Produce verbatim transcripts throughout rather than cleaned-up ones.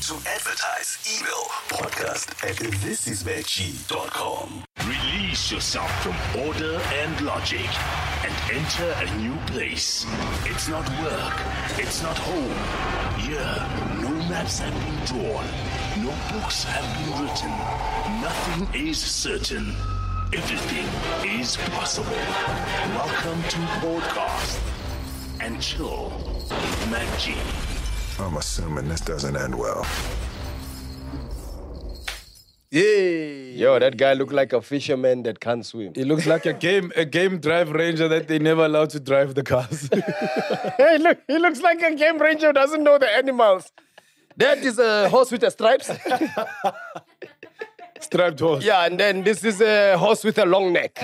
To advertise, email podcast at this is veggie dot com. Release yourself from order and logic and enter a new place. It's not work. It's not home. Here, no maps have been drawn. No books have been written. Nothing is certain. Everything is possible. Welcome to Podcast and Chill with Mac G. I'm assuming this doesn't end well. Yay! Yo, that guy looked like a fisherman that can't swim. He looks like a game a game drive ranger that they never allowed to drive the cars. Hey, look, he looks like a game ranger who doesn't know the animals. That is a horse with a stripes. Striped horse. Yeah, and then this is a horse with a long neck.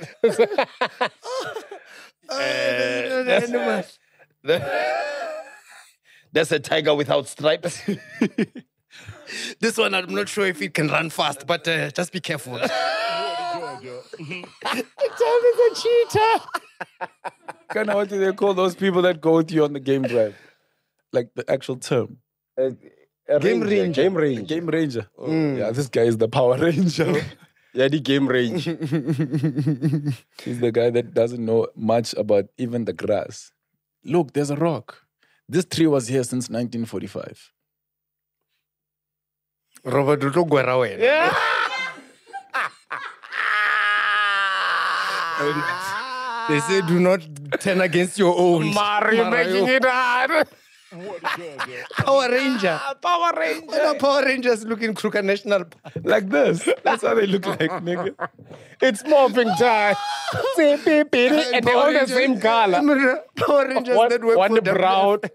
uh, that's, that's a tiger without stripes. This one, I'm not sure if it can run fast, but uh, just be careful. It's a cheetah. Kind of what do they call those people that go with you on the game drive? Like the actual term. Uh, a Game ranger, ranger. Game ranger. Game ranger. Mm. Yeah, this guy is the Power Ranger. Yeah, the game range. He's the guy that doesn't know much about even the grass. Look, there's a rock. This tree was here since nineteen forty-five. Robert, do not go around. Yeah. They say do not turn against your own. Mario making it hard. Power Ranger. Power Ranger. What are Power Rangers looking Kruger National Park? Like this. That's how they look like, nigga. It's morphing time. And they're all the same color. Power Rangers One, that work one for W F.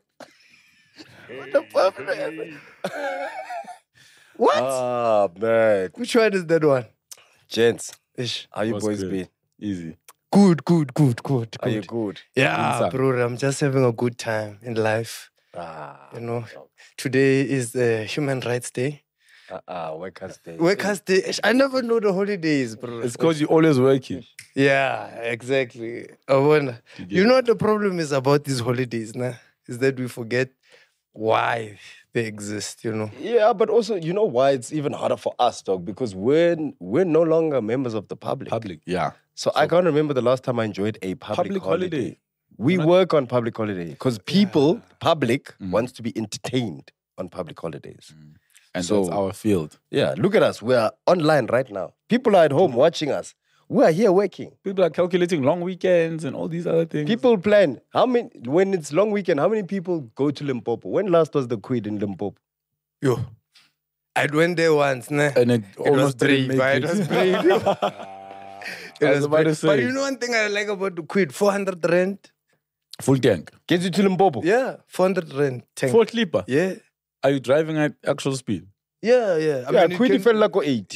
brown. What? Ah, man. Which one is that one? Gents, Ish. how you What's boys good? been? Easy. Good, good, good, good, Are you good. good? Yeah, Inside. bro, I'm just having a good time in life. Ah, You know, today is the Human Rights Day. uh-uh, Workers' Day. Workers' Day. Ish, I never know the holidays, bro. It's because you're always working. Yeah, exactly. I wonder. You know what the problem is about these holidays, nah? Is that we forget why they exist, you know? Yeah, but also, you know why it's even harder for us, dog? Because we're, we're no longer members of the public. Public, yeah. So, I can't remember the last time I enjoyed a public, Public holiday. holiday. We work on public holiday because people, public, wants to be entertained on public holidays. And So- that's our field. Yeah, look at us. We are online right now. People are at home watching us. We are here working. People are calculating long weekends and all these other things. People plan. How many, when it's long weekend, how many people go to Limpopo? When last was the Quid in Limpopo? Yo. I went there once, nah? and it, It was almost didn't brave, make right? it. It was brave. It I was was about to brave. say. But you know one thing I like about the Quid? four hundred rand. Full tank. Gets you to Limpopo. Yeah, four hundred rand. Tank. Full clipper. Yeah. Are you driving at actual speed? Yeah, yeah. I Yeah, mean, it Quid can- felt like eight.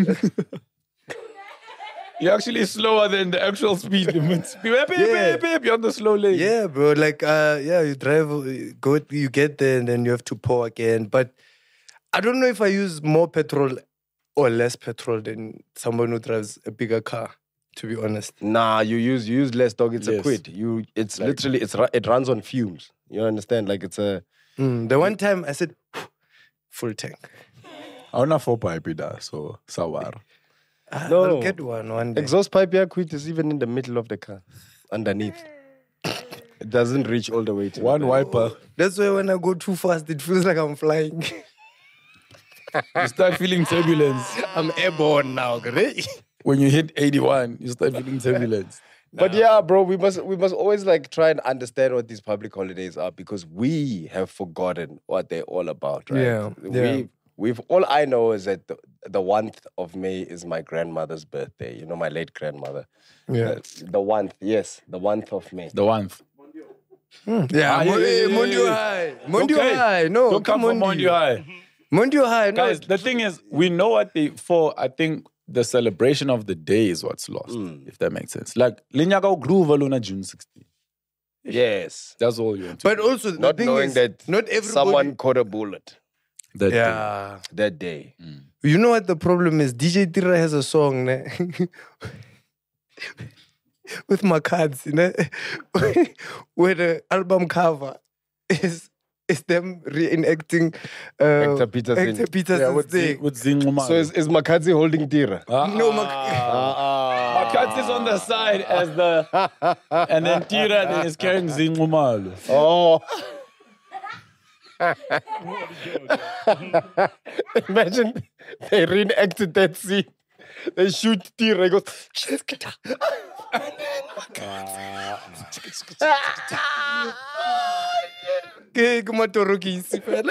You're actually slower than the actual speed limit. Beep, beep, Yeah. beep, beep, you're on the slow lane. Yeah, bro. Like, uh, yeah, you drive, you go, you get there, and then you have to pour again. But I don't know if I use more petrol or less petrol than someone who drives a bigger car. To be honest. Nah, you use you use less, dog. It's a Yes. Quid. You, it's literally it's ru- it runs on fumes. You understand? Like it's a. Mm, the one time I said full tank. I don't know four pipe da, so sawar. Ah, No. I'll get one one day. Exhaust pipe here, Quid is even in the middle of the car, underneath. It doesn't reach all the way to One the wiper. That's why when I go too fast, it feels like I'm flying. You start feeling turbulence. I'm airborne now, great. When you hit eighty-one, you start feeling turbulence. But yeah, bro, we must we must always like try and understand what these public holidays are because we have forgotten what they're all about, right? Yeah, yeah. We we've all I know is that the, the one of May is my grandmother's birthday. You know, my late grandmother. Yeah. The, the one, yes, the one of May. The one. Yeah, Ah, Mo- yeah, yeah, eh, yeah, Mondio yeah. High. Mondio Okay. High. No, Don't come from on, Mondio High. Mondio High, no. Guys, the thing is, we know what they for. I think the celebration of the day is what's lost, if that makes sense. Like, Linyaka Groove Luna June sixteenth. Yes. That's all you want to But do also, the Not thing knowing is, that not everybody. someone caught a bullet that day. Yeah. that day. You know what the problem is? D J Tira has a song ne? with my cards, you know, where the album cover is is them reenacting uh, Hector Peterson. Hector Peterson's with thing. with Zingumalo. So is, is Makadzi holding Tira? no, Mac- Makatsi is on the side as the, and then Tira then is carrying Zingumalo. Oh. Imagine they reenacted that scene. They shoot Tira. He goes, Okay, come on, Toro Kisi, fella.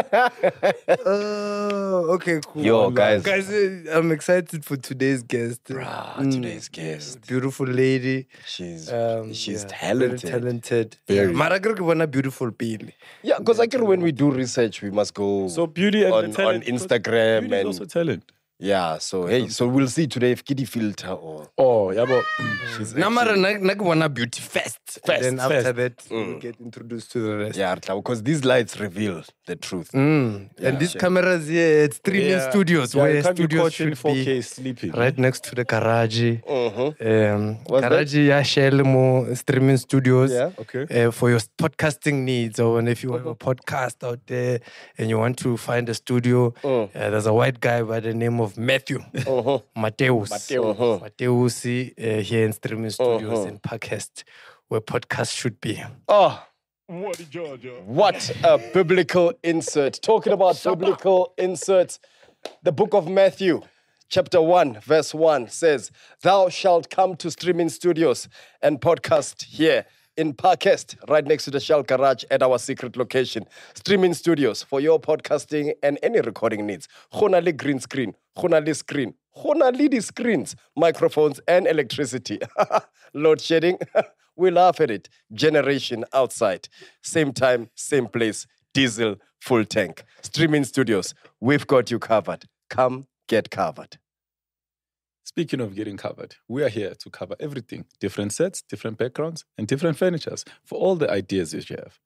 Oh, okay, cool. Yo, guys. Guys, uh, I'm excited for today's guest. Bruh, Mm, today's guest. Beautiful lady. She's Um, she's yeah, talented. Very talented. Very. Mara ke re ke bona beautiful pele. Yeah, because I can when we do research, we must go So beauty and on, the on talent. Instagram Beauty is and also talent. yeah. So hey, so we'll see today if Kitty filter or Oh, yeah, but she's Na mara na na ke bona beauty first. First, Then after first. that, we get introduced to the rest. yeah, because these lights reveal the truth. Mm. And these cameras here, it's streaming Yeah. studios Yeah, where you can't be studios caught in should four K be sleeping. right next to the garage. Mhm. Um, What's garage ya share mo streaming studios. Yeah. Okay. Uh, for your podcasting needs, or if you have a podcast out there and you want to find a studio, uh, there's a white guy by the name of Matthew Mateus. Mateus. Mateus uh, here in streaming studios in Parkhurst, where podcasts should be. Oh, what a biblical insert! Talking about biblical inserts, the book of Matthew, chapter one, verse one says, "Thou shalt come to streaming studios and podcast here." In Parkhurst, right next to the Shell Garage at our secret location. Streaming studios for your podcasting and any recording needs. Khonali green screen, Khonali screen, Khonali the screens, microphones and electricity. Load shedding, we laugh at it. Generation outside. Same time, same place. Diesel, full tank. Streaming studios, we've got you covered. Come get covered. Speaking of getting covered, we are here to cover everything. Different sets, different backgrounds, and different furnitures for all the ideas that you have.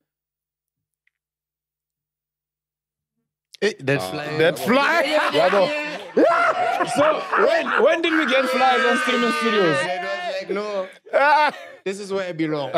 Hey, that fly. That fly? So when, when did we get flies on streaming studios? It was like, no, this is where I belong.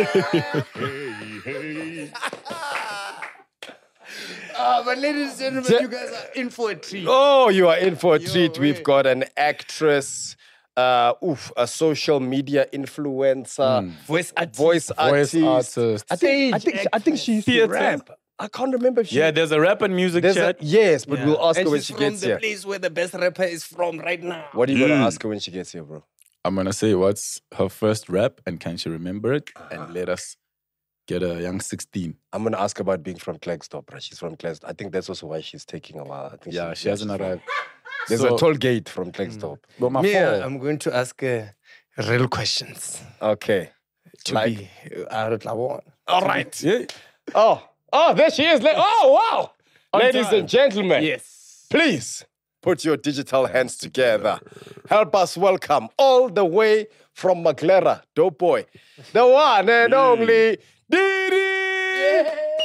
Uh, but ladies and gentlemen, you guys are in for a treat. Oh, you are in for a Yo, treat. We've hey. got an actress, uh, oof, a social media influencer, Voice artist. voice Voice artist. artist. I think, I think, I think she's Theatre. rap. I can't remember if she. Yeah, there's a rap and music there's a, chat. yes, but we'll ask And her when she's she from gets the here. place where the best rapper is from right now. What are you gonna Mm. ask her when she gets here, bro? I'm going to say what's her first rap and can she remember it? And let us get a young sixteen. I'm gonna ask her about being from Klerksdorp, bro. She's from Klerksdorp. I think that's also why she's taking a while. I think Yeah, she, she hasn't she's from- arrived. There's So- a toll gate from Klerksdorp. But my Me, uh, phone. I'm going to ask uh, real questions. Okay. To Like- be uh, All All right. Yeah. Oh, oh, there she is. La- Oh, wow. On Ladies time. and gentlemen. Yes. Please put your digital hands together. Help us welcome all the way from Maglera, dope boy, the one and only Didi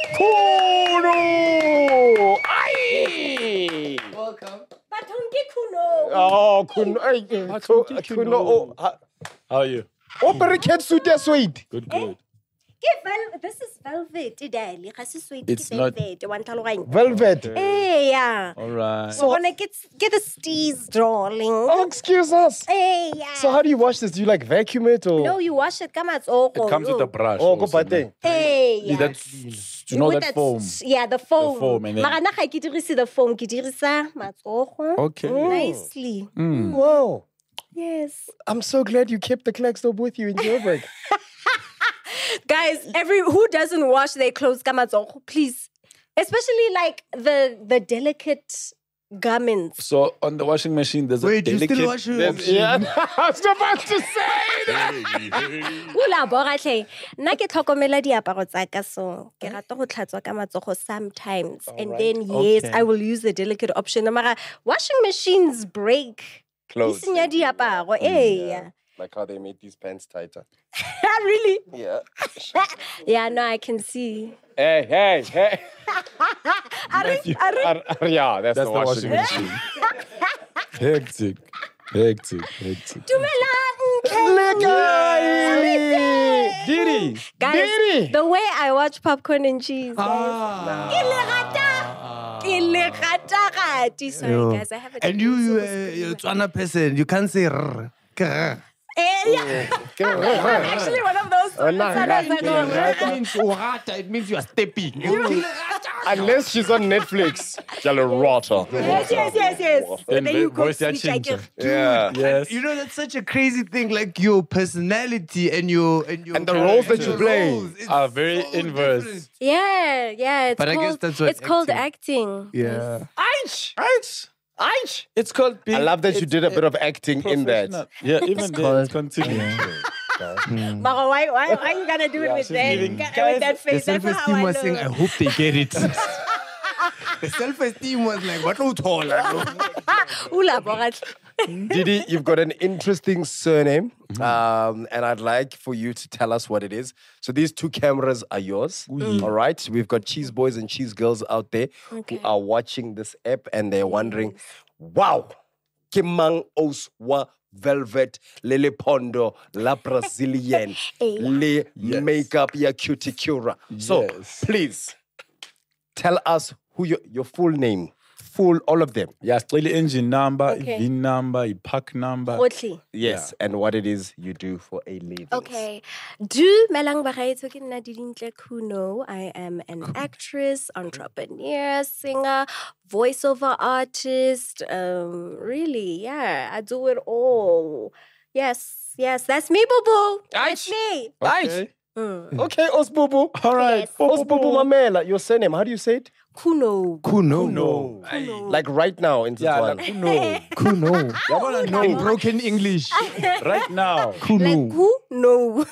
Kuno. Aye. Welcome. Bathonke Kuno. Oh, Kuno. Ay, Kuno. Kuno. Oh, ha- How are you? oh, barricade suit is sweet. Good, good. Ke vel- This is velvet, Dali. Ga se sweet, It's ke not- velvet. Wa ntlhaloganya? Velvet. Eh, yeah. All right. So wanna get get the steez, darling. Oh, excuse us. Eh, yeah. So how do you wash this? Do you like vacuum it or? No, you wash it. Come out. It comes with a brush. Oh, go also, bateng. Hey, man. yeah. That's, you know With that foam. Yeah, the foam. foam, and then- Mara nna ga ke dirise the foam, ke dirisa matsogo. Okay. Nicely. Wow. Yes. I'm so glad you kept the Klerksdorp with you in Joburg. Guys, every who doesn't wash their clothes, ka matsogo, please. Especially like the the delicate garments. So on the washing machine, there's a Wait, you delicate still wash your Yeah, I was about to say that. Ula boratlhe. Nna ke tlhokomela diaparo tsa ka, so ke rata go tlhatswa ka matsogo sometimes. And then yes, Okay. I will use the delicate option. Mara washing machines break. Clothes. Di senya diaparo. Eh. Like how they made these pants tighter. Really? Yeah. Yeah, no, I can see. Hey, hey, hey. Are, are, Ar- ar- yeah, that's, That's the the washing washing machine. machine. Hectic. Hectic. Hectic. Dumelang, Lekai! Diddy. Guys, Diddy. the way I watch popcorn and cheese. Guys. Ah. Ke le rata. Ke le rata gati. Sorry, Yo. guys. I have a And you, you, uh, tendency you're a to Tswana person. You can't say rrr. Grr. Eh, yeah. I'm actually one of those. Oh, nah, Tswanas nah, that nah, go, nah. It means urata. It means you are stepping. Unless she's on Netflix. Jalorata. Yes, yes, yes, yes. Then And then you the go voice ya switch. I change. get- Yeah. Yes. You know, that's such a crazy thing. Like your personality and your and your And the roles that you character play roles, it's Are very so inverse. different. Yeah, yeah. It's But I called, guess that's what it's called acting- acting. Yeah. Aish. Right. Aish. It's called being. I love that you it's did a bit of acting in that. professional. Yeah, even there, it's continuing. Mara, why, why, why are you gonna do it with she's that, giving- with guys, that The face? That's not how self-esteem I was saying, I look. hope they get it. The self-esteem was like, what no taller. Ula, Borat. Didi, you've got an interesting surname, um, and I'd like for you to tell us what it is. So these two cameras are yours, all right? We've got cheese boys and cheese girls out there Okay. who are watching this app and they're wondering, wow, Kimang Oswa Velvet Lily Pondo La Brazilian Hey. Le Makeup Ya Cutie Cura. So Yes. please tell us who your, your full name, full all of them. Yeah, still engine number, Okay. V number, pack number. Otli. Yes, and what it is you do for a living. Okay. Du melang bagaetso ke nna Didintle Kuno. I am an actress, entrepreneur, singer, voiceover artist. Um, really, yeah, I do it all. Yes, yes, that's me, boo boo. That's me. Right. Mm. Okay, Osbubu. All right. Yes. Osbubu Mamela, your surname, how do you say it? Kuno. Kuno. No. Kuno. Like right now in Yeah, Setswana. like, no. Kuno. In broken English. Right now. Like Kuno. who? No.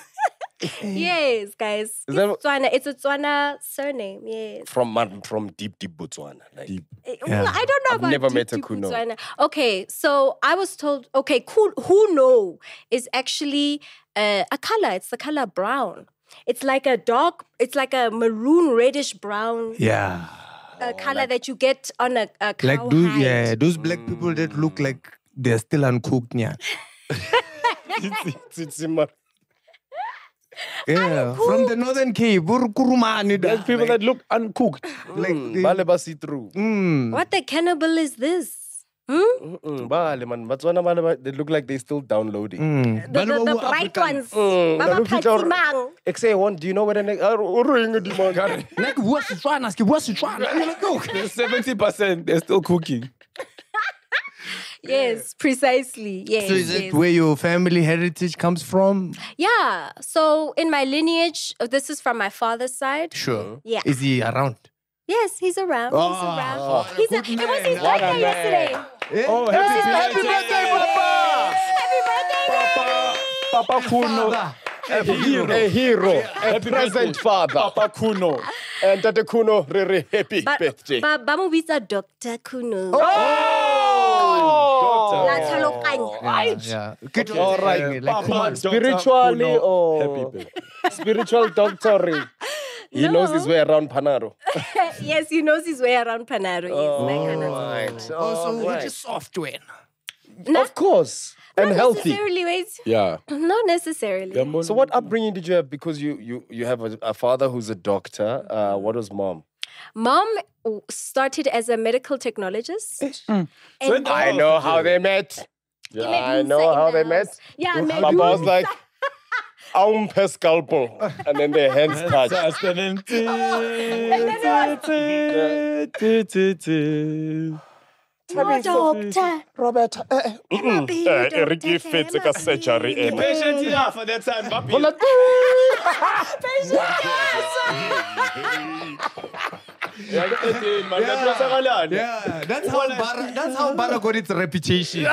Yes, guys. Is It's that- Tswana. It's a Tswana surname. Yes. From Man- from deep, deep Botswana. Like, Deep. Eh, well, I don't know I've about never deep, met a deep Kuno. Botswana. Okay, so I was told. Okay, cool. Who know is actually uh, a color. It's the color brown. It's like a dark. It's like a maroon reddish brown Yeah. uh, color that you get on a, a cow Like those, hide. yeah, those black people that look like they're still uncooked. Yeah. Tsitsima. Yeah. From the Northern Cape. Burkurumani. There's people that look uncooked. like Mm, they- Bale ba see through. Mm. What the cannibal is this? Hmm? Mm-mm, Bale man, Botswana bale ba- they look like they're still downloading. Mm. The, the, the Balo bright African. ones. Mm, Baba ba lukitla hore- Phatsimang. Ek say one, do you know where the next ah, o reng di man? Like, what's the Setswana? Ske, what's the Setswana? And you're like, oh. seventy percent, they're still cooking. Yes, precisely. Yes. So is that yes. where your family heritage comes from? Yeah. So in my lineage, uh, this is from my father's side. Sure. Yeah. Is he around? Yes, he's around. He's Oh, around. He's a, it was his What a birthday man. yesterday. Oh, Happy happy birthday, Papa! Happy birthday! Papa, Papa Kuno. A hero. A hero, a present father. Papa Kuno. And Tate Kuno, re re happy But birthday. but ba mo bitsa Doctor Kuno. Oh! La tlhaloganya. Yeah. Good. All right. Yeah, like, Papa come on. Doctor Spiritually Kuno. or Happy birthday. spiritual doctor. He knows his way around Panaro. Yes, he knows his way around Panaro. Yes, that kind of Right. Oh, so All which right. is software. Of course. And Not healthy. necessarily, wait. Yeah. Not necessarily. So what upbringing did you have? Because you you you have a, a father who's a doctor. Uh, what was mom? Mom started as a medical technologist. And I know how they met. I know how they met. Yeah, Papa was like, "Aum per scalpel," and then their hands touched. doctor. Robert, eh, eh, Eric fetse ka surgery ena. Patient enough for that time, papi. Hola. Yeah, that's how Bara, that's how Bara got its reputation.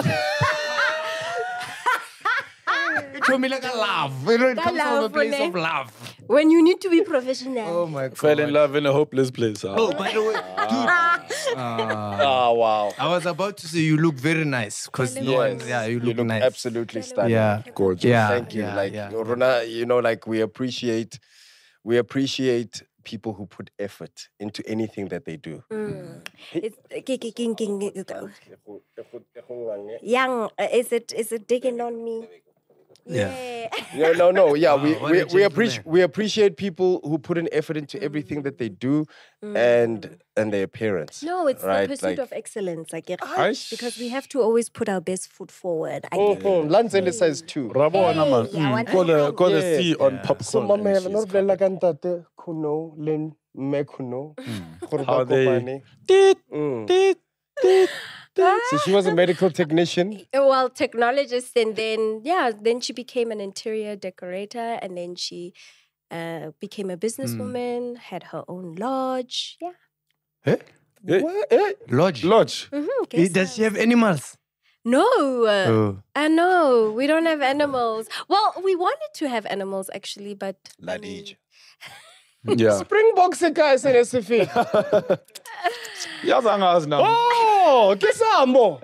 It told me like a love. You know, it Ka comes from a love, place ne? of love. When you need to be professional. Oh my god. Fell in love in a hopeless place. huh? Oh, by the way, dude. Ah, wow. I was about to say you look very nice because no one, Yes. yeah, you You look, look nice. absolutely stunning. Yeah, Gorgeous. yeah. Thank you. yeah, like yeah. Rona, you know, like we appreciate, we appreciate people who put effort into anything that they do. It's, ki- ki- king- king- young, uh, is it is it digging on me? Yeah. No, no, no. Yeah, we what we, a we appreciate gentleman. we appreciate people who put an effort into everything that they do, and and their parents. No, it's right? the pursuit Like- of excellence, I get Aish. because we have to always put our best foot forward. I get Mhm. Lanzele size two. Rabona man. Hey, yeah, Mm, Call the call the Yeah. C on Yeah. popcorn. So and mamela she's no bolela ka ntate Kuno len me Kuno. Gore How ba they- kopane. Teet, Mm. teet, teet. So she was a medical technician. Well, technologist, and then yeah, then she became an interior decorator, and then she uh, became a businesswoman, had her own lodge. Yeah. Eh? Eh, What? Eh? Lodge. Lodge. Mm-hmm, Eh, Does she have animals? No, uh, Oh. I know we don't have animals. Well, we wanted to have animals actually, but I mean, Yeah. Springboks guys in S F A. Yazangazi now. Oh, ke samo.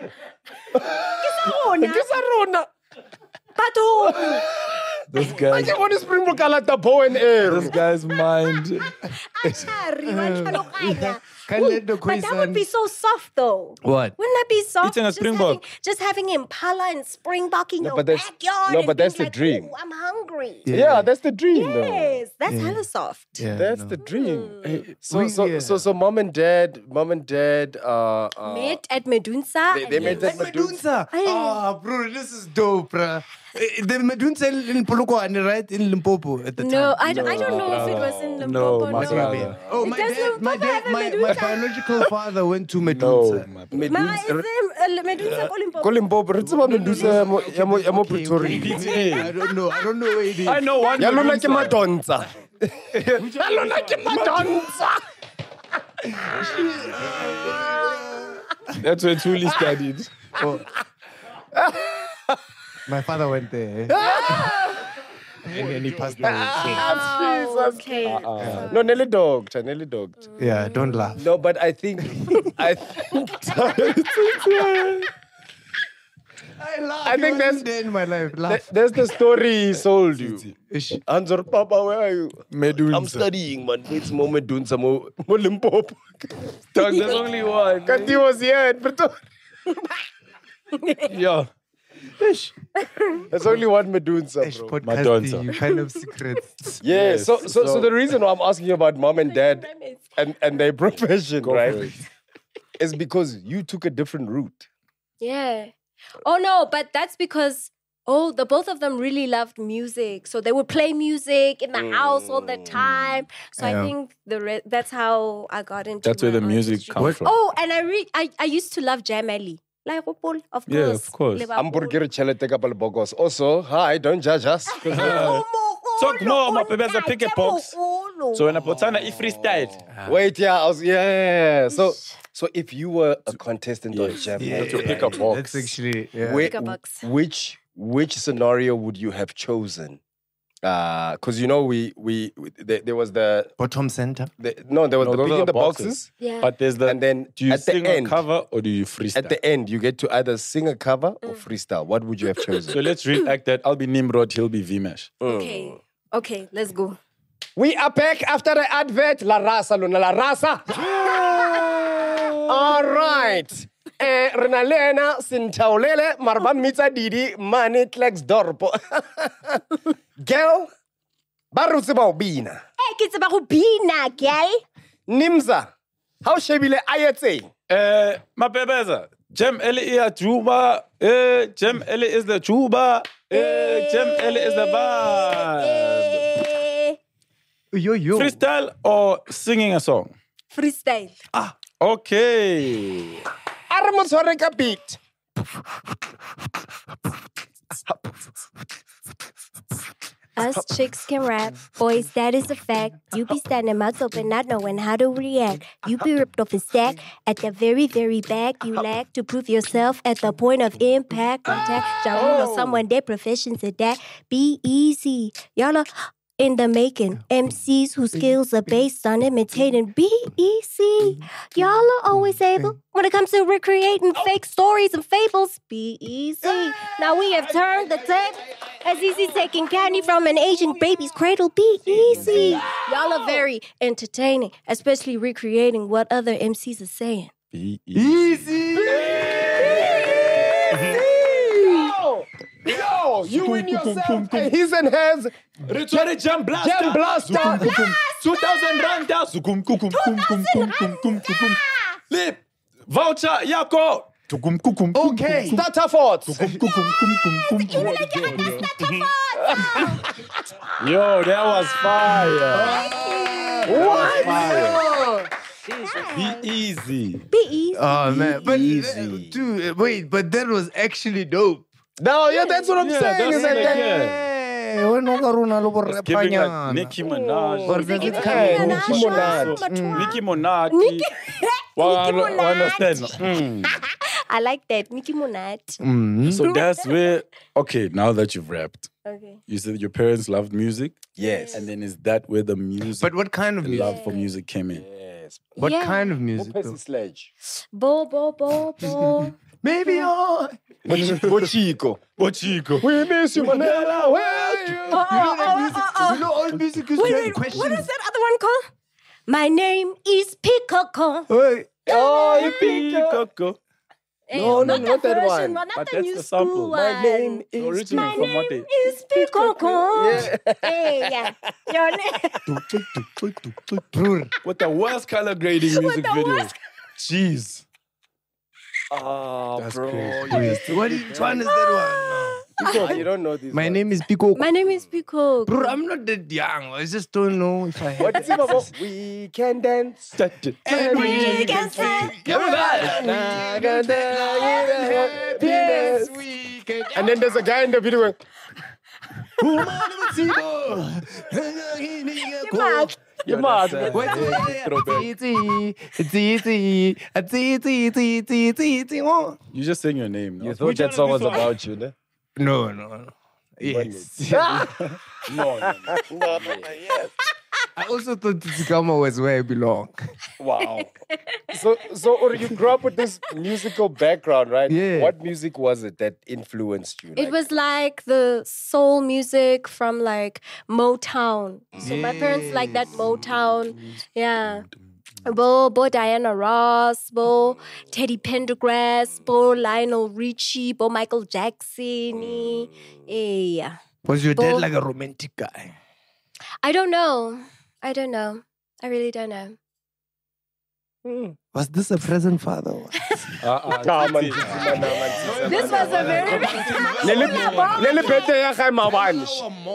Ke sa rona. but who? This I guy's just want to Springbok a like the bow and arrow. this guy's mind. Sorry, wa tlhaloganya. Can't let the But that would be so soft, though. What? Wouldn't that be soft? Eating a Just Springbok. having- Just having Impala and Springbok in No, your but that's- backyard. no, and but that's being the dream. "Ooh, I'm hungry. Yeah, that's the dream though. Yes, that's hella soft. Yeah, That's no. the dream. Mm. So, We- so, yeah. so, so, mom and dad, mom and dad, uh, uh Met at Medunsa. They- they and met then- at Medunsa. Hey. Ah, bro, this is dope, bruh. Eh, The Medunsa in in Polokwane, right? In Limpopo at the time. No, I don't, I don't know if it was in No, Limpopo. my no. brother. Oh, It my doesn't dad, my, Limpopo dad have a my, my Medusa? biological father went to No, Medunsa. my Ma, is Medusa. it uh, Medunsa ko Limpopo? Ko Limpopo, re tseba Medusa ya mo- ya mo- ya mo Pretoria. I don't know. I don't know where it is. I know one. Ya lona ke Medusa. madonsa. Ya lona ke madonsa. That's where Tuli studied. Oh. My father went there. eh? and then he passed away. Oh, okay. No, nearly doctor, nearly doctor. So, yeah, don't laugh. No, but I think, I think, I laugh. I think that's- there in my life. Laugh. that's the story he sold you. Ish. Answer, Papa, where are you? Medusa. I'm studying, man. It's more Medusa, more more Limpopo. Dog, there's only one. Kati was here in Pretoria. Yeah. There's only one Medusa, Ish, bro. podcasting, Madonsa. you kind of secrets. Yeah, Yes, so, so, so, so- the reason why I'm asking you about mom and dad and, and their profession, Go right, for it. is because you took a different route. Yeah. Oh no, but that's because oh, the both of them really loved music, so they would play music in the house all the time. So Yeah. I think the re- that's how I got into. That's where my the music artistry. comes from. Oh, and I re- I I used to love Jam Ali. Like Paul, of course. Yeah, of course. Liverpool. Hamburger chelete ka palabogos. Also, hi, don't judge us. 'cause, uh, Talk more, my baby, as a pick a box. So when I put on a freestyle, Wait, yeah, I was, yeah. So, so if you were a contestant on Jam, Yeah, to pick a box. That's actually yeah. whi- Pick a box. which which scenario would you have chosen? Because you know we we, we there, there was the, bottom center. the no there was No, the those picking are the the boxes. boxes. Yeah. But there's the. And then do you at the sing end- a cover or do you freestyle? At the end, you get to either sing a cover or freestyle. What would you have chosen? so let's reenact that. I'll be Nimrod, he'll be Vimesh. Okay. Okay, let's go. We are back after the advert. La raza, Luna, la raza. All right. Eh, Rena Lena, Sintaulele, Marban Mitza Didi, Mani Tlex Dorpo. Girl, Barutsiba Bina. Hey, kids about Rubina, girl. Nimza, how shebile ayetse? Uh, my bebeza. Jem Eli is a tuba. Eh, Jem Eli is the tuba. Eh, Jem Eli is the vibe. Eh, Yo yo. Freestyle or singing a song? freestyle. Okay. Armoswareka beat. Us chicks can rap, boys, that is a fact. You be standing mouths open, not knowing how to react. You be ripped off a stack at the very, very back. You lack to prove yourself at the point of impact. Contact, y'all know someone their professions at that. Be easy. Y'all are in the making. M Cs whose skills are based on imitating. Be easy. Y'all are always able when it comes to recreating fake stories and fables. Be easy. Now we have turned the tape. As easy taking candy from an Asian baby's cradle. Be easy. Y'all are very entertaining, especially recreating what other M Cs are saying. Be easy. Easy. Yo, Yo, you win yourself a his and hers Richard Jam Blaster. Jam Blaster. two thousand randa. Zukum, kukum, kum, kum, kum, kum, kum, kum. Lip. Voucher, yako. Tukum, kukum, kum, Okay, kum, kum. starter forts. Kum, kum, kum, kum, kum, kum. Yo, that was fire. What? Fire. Be easy. Be easy. Oh man, but Easy. dude, wait, but that was actually dope. No, yeah, that's what I'm Yeah, saying. that's is that like, that- yeah. Hey, wena ka rona lo bo It's giving like repanyana. Nicki Minaj. Or does it Hey, come Nicki Minaj. Nicki Minaj. Well, I Nicki I understand. Minaj. Mm. I like that. Nicki Minaj. Mm. So that's where, okay, now that you've rapped, Okay. you said your parents loved music. Yes. And then is that where the music, But what kind of the music? love for music came in? Yes. What Yeah. kind of music? Percy though? Sledge. Bo, bo, bo, bo. Maybe I. Bochico. Bochico. We miss you, Manila. Where are you? Oh, oh, oh, oh, oh. You know, all music is Wait, just wait, questions. what is that other one called? My name is Pikoko. Hey, Oh, you pick up. Coco. Eh, No, no, not not the that version, one. Not But the that's new the sample. school My one. name is Original My from what name they... is Pikoko. Yeah. Hey, yeah. Your name. With the worst color grading music the video. worst- Jeez. Oh, That's bro. crazy. what which one is that one? Pico, you don't know this. My one. name is Pico. My name is Pikoko. Bro, I'm not that young. I just don't know if I have. What is it about? We can dance. We can say- Yes. And then there's a guy in the video going, You're mad. No, You just saying your name. No? you thought that song was about you, ne? no, no. Yes. No, no, no. I also thought Tsikama was where I belong. Wow. So, so Uri, you grew up with this musical background, right? Yeah. What music was it that influenced you? It was like the soul music from like Motown. So my parents like that Motown. Yeah. Bo, Bo Diana Ross, Bo Teddy Pendergrass, Bo Lionel Richie, Bo Michael Jackson. Yeah. Was your dad Bo- like a romantic guy? I don't know. I don't know. I really don't know. Was this a present father? Uh-uh. Ah, man, Titi. man, man, This was a very Lele lele bete ya ga mabane.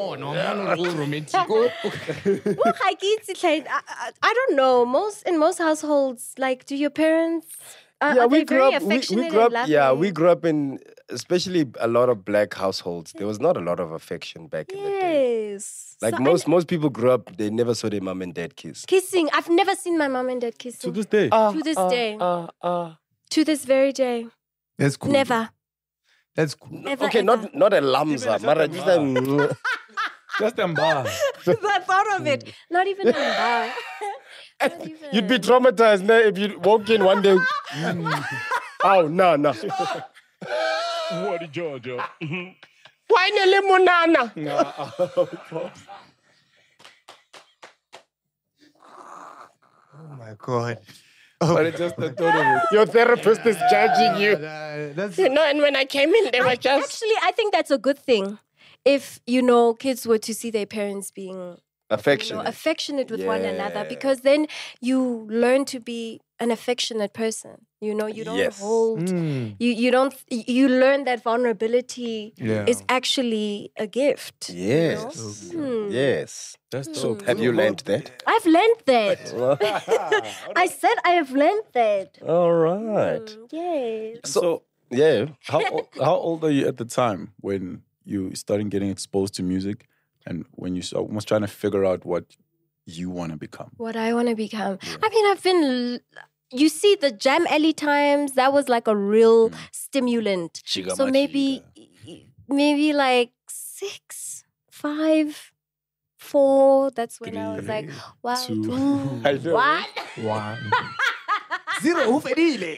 Well, I get it, like, I, I- I don't know. Most in most households, like, do your parents? Uh, Yeah, are we they grew very up. We, affectionate we grew up. and Yeah, loving? we grew up in, especially a lot of black households. There was not a lot of affection back in the day. Yes. Like So, most and most people grew up, they never saw their mom and dad kiss. kissing. I've never seen my mom and dad To kissing. this day. To this day. To this very day. That's cool. Never. That's cool. Never. Okay, ever. not not a lamza, but just a. Just embarrassed. the thought of it. Not even a bar. Not even You'd be a- traumatized now if you walk in one day. Oh no no. What did Georgia? Why the limonana? Oh my god. But it's just the thought of it. Your therapist is judging you. That's You know, and when I came in, they were just. Actually, I think that's a good thing. If, you know, kids were to see their parents being you know, Affectionate. affectionate with one another, Yeah. because then you learn to be an affectionate person. You know, you don't Yes. hold, Mm. you, you don't, you learn that vulnerability Yeah. is actually a gift. you Yes. know? Hmm. Yes. That's so Have you learned that? I've learned that. I said I have learned that. All right. Mm, yes. So, Yeah. how o- how old are you at the time when you started getting exposed to music, and when you start almost trying to figure out what you want to become? What I want to become. I mean, I've been. l- You see, the Jam Alley times, that was like a real stimulant. Chiga So ma maybe, maybe like six, five, four. That's when I was like, wow. two. two, I know. What? One. Zero. Who fedile?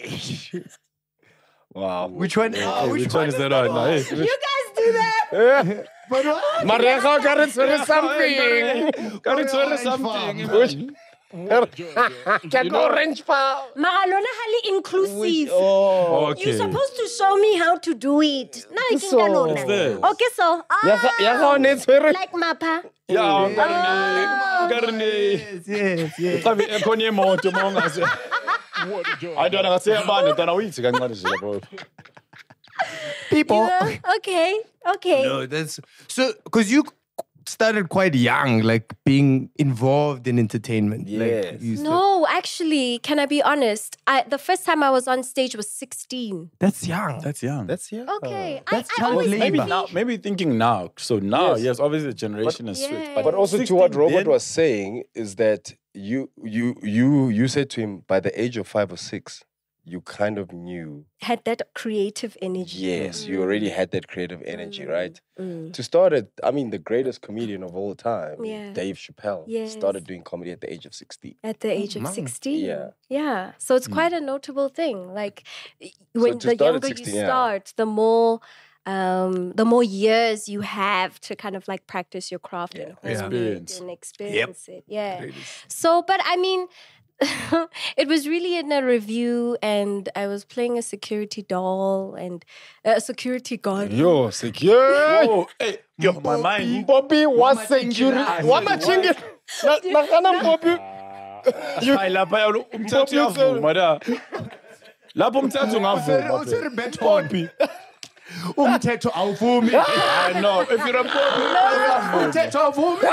Wow. Which one? Ah, Hey, which one is that right now? Hey, You guys do that? Maria, got it for something. Got it, sorry, something. Can go orange power. Magalona hali inclusive. Oh. Okay. You're supposed to show me how to do it. No, I So- can It's there. Okay, so Ya ga- ya ga o ne tshwere. like mapa. Yeah, Garne. Yes, yes, yes. Xa ekhona imoto mawungase. Hayi ntwana ngaseyabane ntwana uyithi kancane nje lapho. People. Yeah, okay, okay. No, that's so because you started quite young, like being involved in entertainment. Yes. Like, you started- No, actually, can I be honest? I the first time I was on stage was sixteen. that's young. That's young. That's yeah. Okay, That's I, I child always labor. Maybe think- now, maybe thinking now. So now, Yes. yes, obviously the generation has switched. Yeah. But, But also to what sixteen Robert then- was saying is that you you you you said to him by the age of five or six, you kind of knew. had that creative energy. Yes, you already had that creative energy, right? Mm. To start it, I mean, the greatest comedian of all time, Yeah. Dave Chappelle, Yes. started doing comedy at the age of sixteen. At the age of man. sixteen. Yeah. Yeah. So it's quite a notable thing. Like y- when to the start at younger sixteen, you yeah. start, the more um, the more years you have to kind of like practice your craft and hone it Experience. and experience it. Yeah. So, but I mean, it was really in a review, and I was playing a security doll and uh, a security guard. Yo, secure. Oh, hey, yo, my mind. Bobby was security. What am I thinking? Nakana Bobby. Hayi lapha yalo umthetho uyavuma da. Lapho umthetho ungavuma. Useri beton. Umthetho awuvumi. I know. If you're a Bobby, Umthetho awuvumi.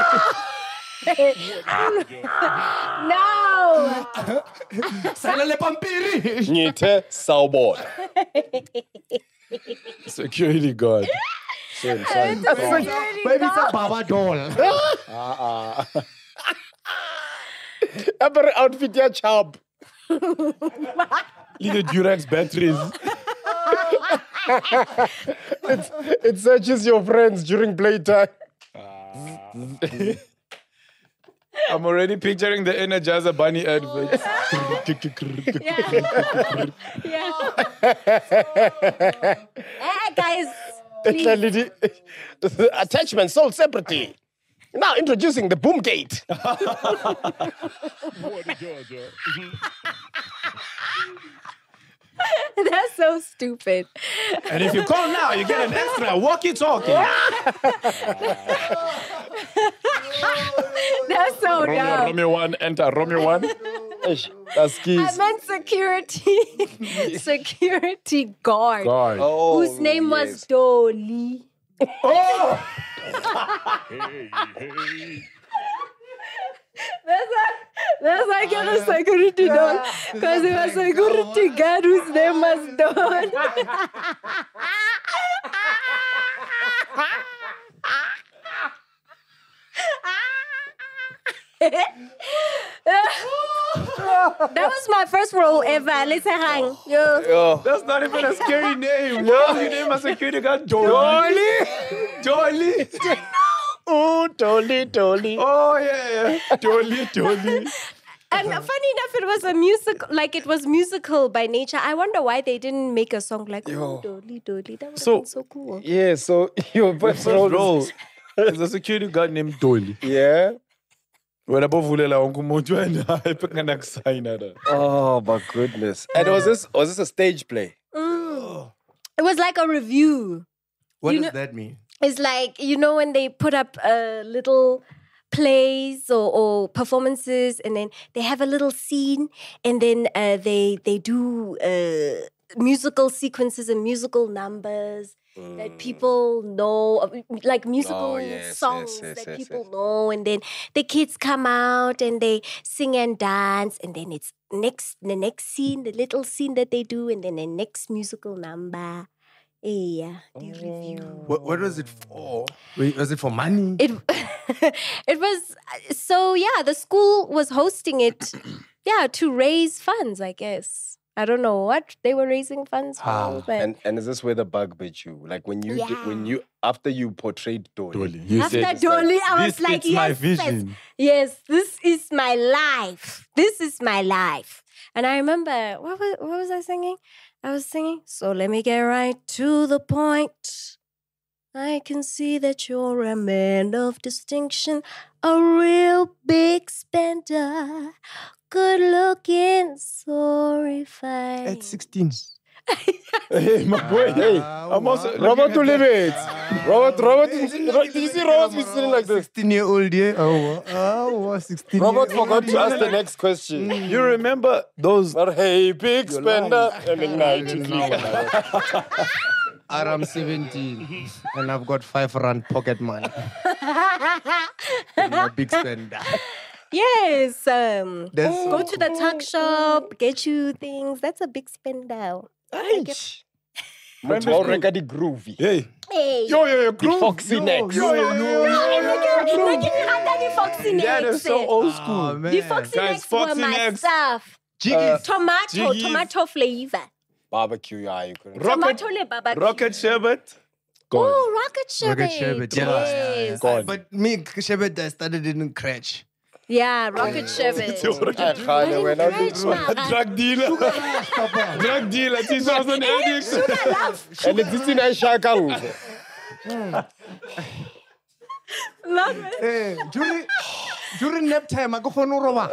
No! Salele pampiri. Ngithe sawubona. security guard. Same, same. Maybe it's a baba doll. Every outfit ya chub. Little Durex batteries. It searches your friends during playtime. I'm already picturing the Energizer Bunny adverts. Yeah. Eh, guys, please. Attachment sold separately. Now introducing the boom gate. That's so stupid. And if you call now, you get an extra walkie-talkie. That's so Romeo, dumb. Romeo one, enter Romeo one. Eish, That's I keys. meant security. security guard. God. Oh, Whose name was yes. Dolly. That's why, that's why I get a security dog. Because it was security guard whose name was Don. That was my first role ever. Let's say hi. Yo. Yo. That's not even a scary name. Yeah. You name a security guard Dolly. Dolly. Oh, Dolly, Dolly. Oh, yeah, yeah. Dolly, Dolly. And funny enough, it was a musical, like it was musical by nature. I wonder why they didn't make a song like oh, Dolly, Dolly. That would So- have been so cool. Yeah, so your first role. Role. There's a security guard named Dolly. Yeah. Wena bovulela wonke umuntu wena epekana kusayina la. Oh my goodness. And was this was this a stage play? It was like a review. What You does know- that mean? It's like, you know, when they put up uh, little plays or, or performances, and then they have a little scene, and then uh, they they do uh, musical sequences and musical numbers that people know, uh, like musical Oh, yes, yes, songs yes, that yes, people yes. know, and then the kids come out and they sing and dance, and then it's next the next scene, the little scene that they do, and then the next musical number. Yeah, the review. What, what was it for? Wait, was it for money? It it was so yeah. The school was hosting it, yeah, to raise funds. I guess I don't know what they were raising funds for, Ah, but And and is this where the bug bit you? Like when you did, when you after you portrayed Dolly. Dolly. You after said, Dolly, I was this like, is my yes, vision. yes, yes, this is my life. This is my life. And I remember what was what was I singing? I was singing. So let me get right to the point. I can see that you're a man of distinction, a real big spender, good looking, so refined. At sixteen. Hey, my boy. Hey, I'm also Robert to limit. Robert, Robert, did you see Robert be sitting like this? sixteen year old, yeah. Oh, oh, sixteen. Robert forgot to ask the next question. You remember those? But hey, big spender. And then I'm seventeen and I've got five rand pocket money. I'm a big spender. Yes. Um, That's go to the tuck shop, get you things. That's a big spender. Motho already groovy. Hey, Hey. Yo, yo, yo, the Foxy next. Yo, yo, yo, yo. Foxy necks. that is so old school. Oh, The man. Foxy Guys, necks were Foxy my necks. stuff. Jiggies. Tomato, Jiggies. tomato flavor. Barbecue, yeah, you couldn't. Rocket, Tomato le barbecue. rocket sherbet. Gone. Oh, rocket sherbet. Rocket sherbet, yeah. Yes. Gone. But me, sherbet, I started in Cratch. Yeah, rocket sherbet. I kinda went out Cratch, the- mara. Drug dealer. Drug dealer. two thousand eight. And it's in a shakang. Love it. Hey, during, during nap time, I go for no roba.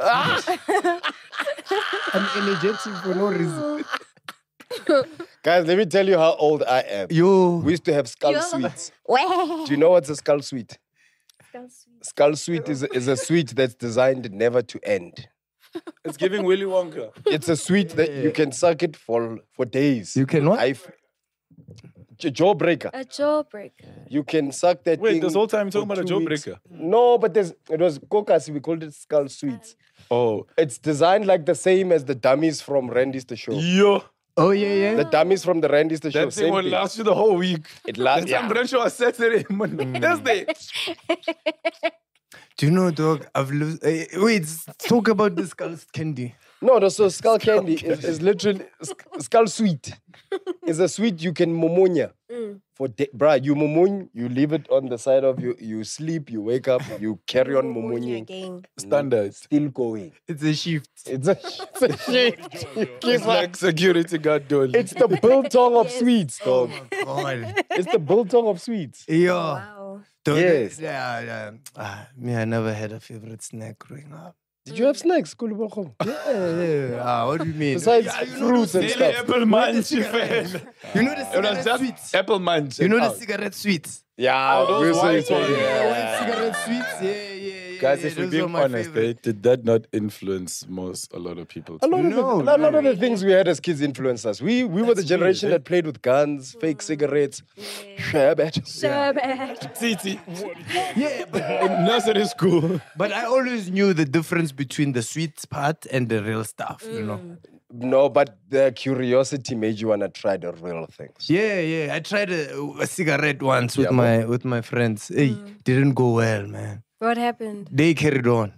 I'm energetic for no reason. Guys, let me tell you how old I am. Yo. We used to have skull Yo. sweets. Well, Do you know what's a skull sweet? Skull sweet is a, is a sweet that's designed never to end. It's giving Willy Wonka. It's a sweet that you can suck it for for days. You can what? I've, J- jawbreaker. a jawbreaker. You can suck that Wait, thing. this whole time you're talking for about a two weeks. jawbreaker. No, but there's it was Kokasi. We called it skull sweets. Oh, It's designed like the same as the dummies from Randy's the Show. yo. Oh, yeah, yeah. The dummies from the Randy's the Show. That thing Same will thing. last you the whole week. It lasts. Some branch show on Saturday, Monday, Thursday. Do you know, dog? I've lost. Uh, wait, talk about the skull candy. No, no. So skull candy is, is literally sk- skull sweet. It's a sweet you can momonya for day. Bruh, you momoon, you leave it on the side of you. You sleep, you wake up, you carry on momoning. Again. Standards. Still going. It's a shift. It's a, it's a shift. It's like security guard door. It's the biltong of sweets, dog. God. It's the biltong of sweets. Yo. Wow. Dog, Yes. Yeah, yeah. Ah, me, I never had a favorite snack growing up. Did you have snacks, Kulubokong? Yeah, yeah. Ah, what do you mean? Besides Yeah, you know fruits and those- Daily stuff. apple munch, fan. You know the It was cigarette just sweets? apple munch. You know the Out. cigarette sweets? Yeah, those we're white saying- ones. Yeah, yeah. cigarette sweets. Yeah, yeah, yeah. Guys, yeah, if we're those being were my honest, favorite. eh, did that not influence most, a lot of people? A lot, of No, the, a lot no. of the things we had as kids influenced us. We we were the generation weird, eh? that played with guns, fake cigarettes, sherbet. Sherbet. Titi. Yeah, but, In nursery school. but I always knew the difference between the sweet part and the real stuff, you know? No, but the curiosity made you wanna try the real things. Yeah, yeah. I tried a, a cigarette once with Yeah, my with my friends. Hey, didn't go well, man. What happened? They carried on.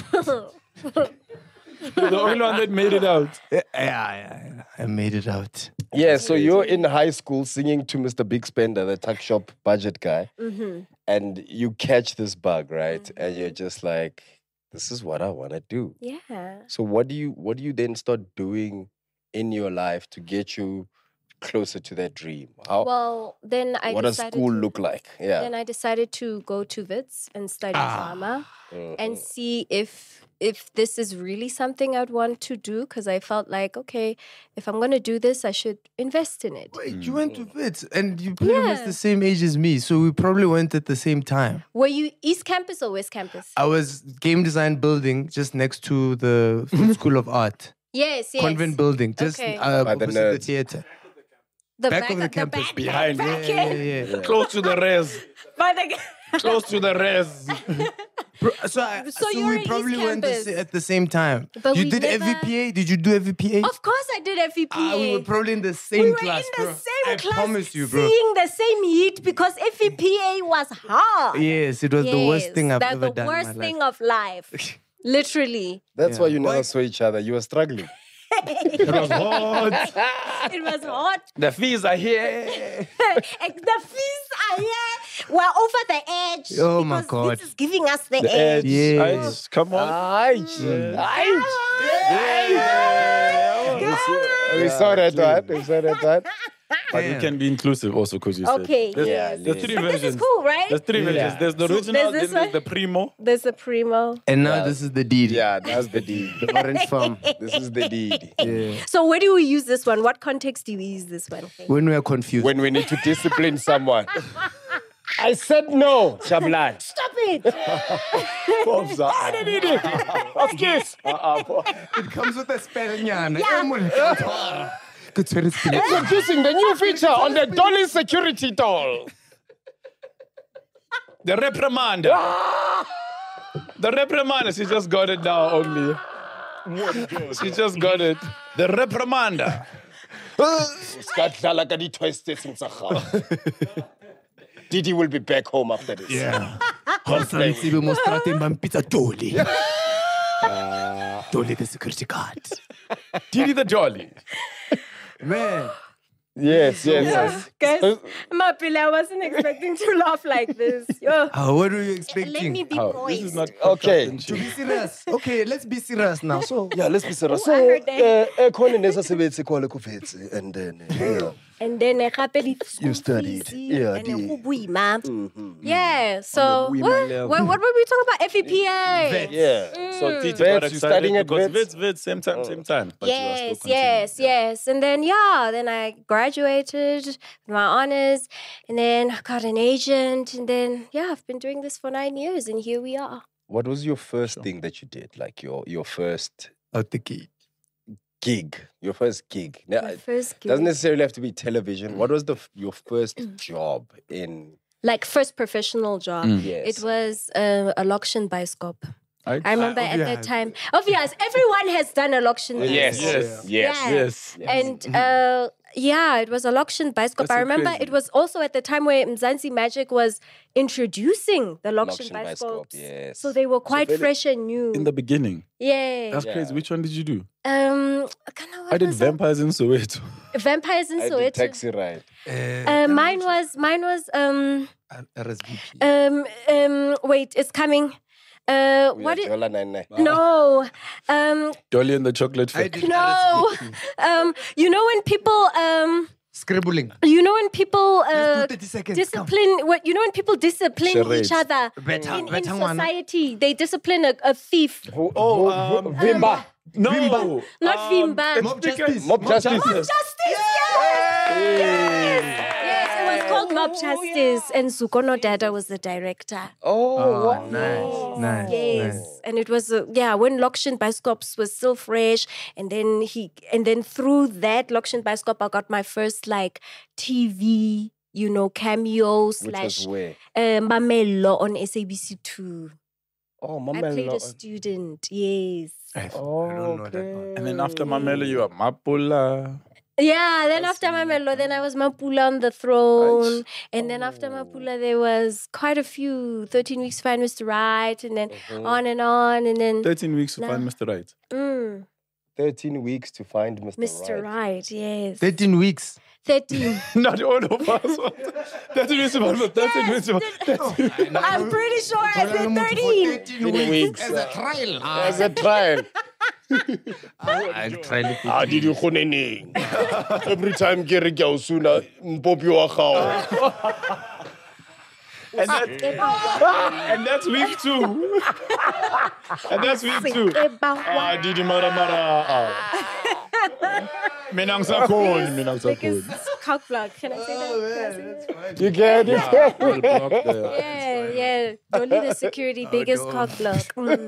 The only one that made it out. Yeah, yeah, yeah. I made it out. Yeah, so you're in high school singing to Mister Big Spender, the tuck shop budget guy, and you catch this bug, right? And you're just like, this is what I wanna do. Yeah. So what do you what do you then start doing in your life to get you closer to that dream? How Well, then I what does decided school to, look like? Yeah. Then I decided to go to Wits and study drama Mm, and see if if this is really something I'd want to do, because I felt like, okay, if I'm gonna do this, I should invest in it. Wait, you went to Wits and you pretty much Yeah. the same age as me, so we probably went at the same time. Were you East Campus or West Campus? I was game design building just next to the Food School of Art. yes, yes. Convent building, just Okay. uh, By the opposite the nerds. theater. the back of the campus, back, behind. back Yeah, end. yeah, yeah. Close to the res. By the Close to the res. Bro, So, I, So so, you were we in probably East went the, Campus. sa- at the same time. But you we did never- F V P A? Did you do F V P A? Of course, I did F V P A. Ah, we were probably in the same we were class, in the bro. same I class, promise you, bro. seeing the same heat because F V P A was hard. Yes, it was the worst Yes, thing I've that's ever the done worst in my thing life. of life. Literally. That's why Yeah. you never Why- saw each other. You were struggling. It was hot. It was hot. The fees are here. The fees are here. We're over the edge. Oh, my because God. This is giving us the, The edge. edge. Yeah. Edge. Come on. Aye. Come on. We saw that one. We saw that one. But we can be inclusive also because you Okay, said. There's, yes. there's three But versions. this is cool, right? There's three versions. There's the original, There's this then there's one. the primo. There's a primo. And now this is the Didi. Yeah, that's the deed. The orange farm. This is the deed. Yeah. So where do we use this one? What context do we use this one? When we are confused. When we need to discipline someone. I said no, Shablan. Stop it! Of course. it comes with a spell. Yeah. Introducing the new feature on the Dolly security doll. The reprimander. The reprimander. She just got it now only. She just got it. The reprimander. Didi will be back home after this. Yeah. Didi the security guard. Didi the Jolly. Man. Yes, yes, yes. Guys, Mapile, I wasn't expecting to laugh like this. Yo. Uh, what were you Let expecting? me be Oh, poised. this is not Okay. To be serious. Okay, let's be serious now. So Yeah, let's be serious. Oh, I So, heard that. uh, ekhona nesasebetsi kwale kufetse, and then uh, yeah. And then uh, gape di You studied. Yeah, and di- then go boima. Yeah. So what, what? What were we talking about? F E P A. Yeah. So Titi Vets, got you excited studying at because Vets? Vets, Vets, same time, same time. But you are still Yes, continuing. yes, yes. And then, yeah, then I graduated with my honors and then I got an agent. And then, yeah, I've been doing this for nine years and here we are. What was your first thing that you did? Like your your first out the gate. gig? Your first gig? Now, My it first gig. doesn't necessarily have to be television. What was the f- your first job in? Like first professional job. Yes. It was uh, a Lokshin Bioscope. I, I remember at that time. Obvious, everyone has done a Lokshin Yes. Bioscope. Yes. Yeah. yes. And uh, yeah, it was a Lokshin Bioscope. That's I so remember crazy. it was also at the time where Mzansi Magic was introducing the Lokshin Lokshin Bioscope, Bioscopes. yes. So they were quite very- fresh and new. In the beginning. yeah. That's Yeah. crazy. Which one did you do? Um, kinda what I did was it? Vampires in Soweto. Vampires in I did Soweto. taxi ride. Uh, mine was mine was um R S V P. um um wait, it's coming. Uh, what is is Jola nine nine. no um Dolly and the Chocolate I Factory. did no R S V P. um you know when people um Scribbling. you know when people uh Let's do thirty seconds. Come. discipline what you know when people discipline Charades. each other Better- in, in better one. society they discipline a, a thief. Oh, um, Vimba. No. Not um, Vimba. Mob justice. Mob justice. Justice, yes! Yes! Yes, it was called Mob Justice, and Zukono Dada was the director. Oh, wow. Nice. Nice. Yes, Nice. and it was uh, yeah when Lokshin Bioscopes was still fresh, and then he and then through that Lokshin Bioscope, I got my first like T V, you know, cameo Which slash was where? uh, Mamello on S A B C two. Oh, I played Mama. a student. Yes. I, Oh, I don't know that one. okay. And then after Mamela, you are Mapula. Yeah, then after Mamello, then I was Mapula on the throne. And then after Mapula, there was quite a few. thirteen Weeks to Find Mister Right. And then on and on. And then thirteen weeks to No. find Mister Right. mm, thirteen weeks to find Mister Mister Right. Right. Yes. thirteen weeks. thirteen. Not all of us. thirteen weeks to find Mister thirteen weeks to find I'm pretty sure I said thirteen. thirteen weeks. As a trial. As a trial. I'll try to Ah, did you khoneneng? Every time ke re ke a o suna, mpopi wa gago. And, that, and that's week two. And that's week two. Ah, Didi Mara Mara. Ah. Mina ngisakhoni, mina ngisakhoni. Because cock block. Can I say that? Can I say that? You get it? We'll block the- Yeah, yeah. Only the security biggest no. cock block. Mm.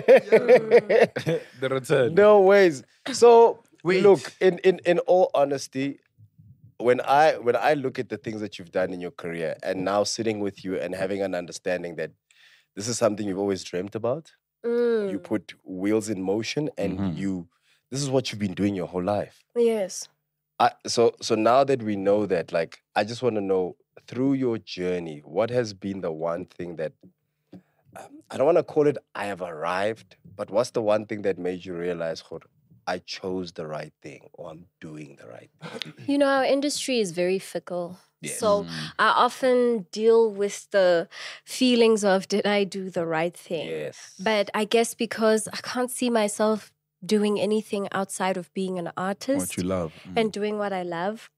The return. No ways. So Wait. look, in, in, in all honesty, when I when I look at the things that you've done in your career and now sitting with you and having an understanding that this is something you've always dreamt about, Mm. you put wheels in motion and Mhm. you this is what you've been doing your whole life. Yes. I, so so now that we know that, like, I just want to know through your journey, what has been the one thing that um, I don't want to call it I have arrived, but what's the one thing that made you realize, "Khor, I chose the right thing, or I'm doing the right thing"? You know, our industry is very fickle. Yes. So I often deal with the feelings of, did I do the right thing? Yes. But I guess because I can't see myself doing anything outside of being an artist What you love. Mm. and doing what I love.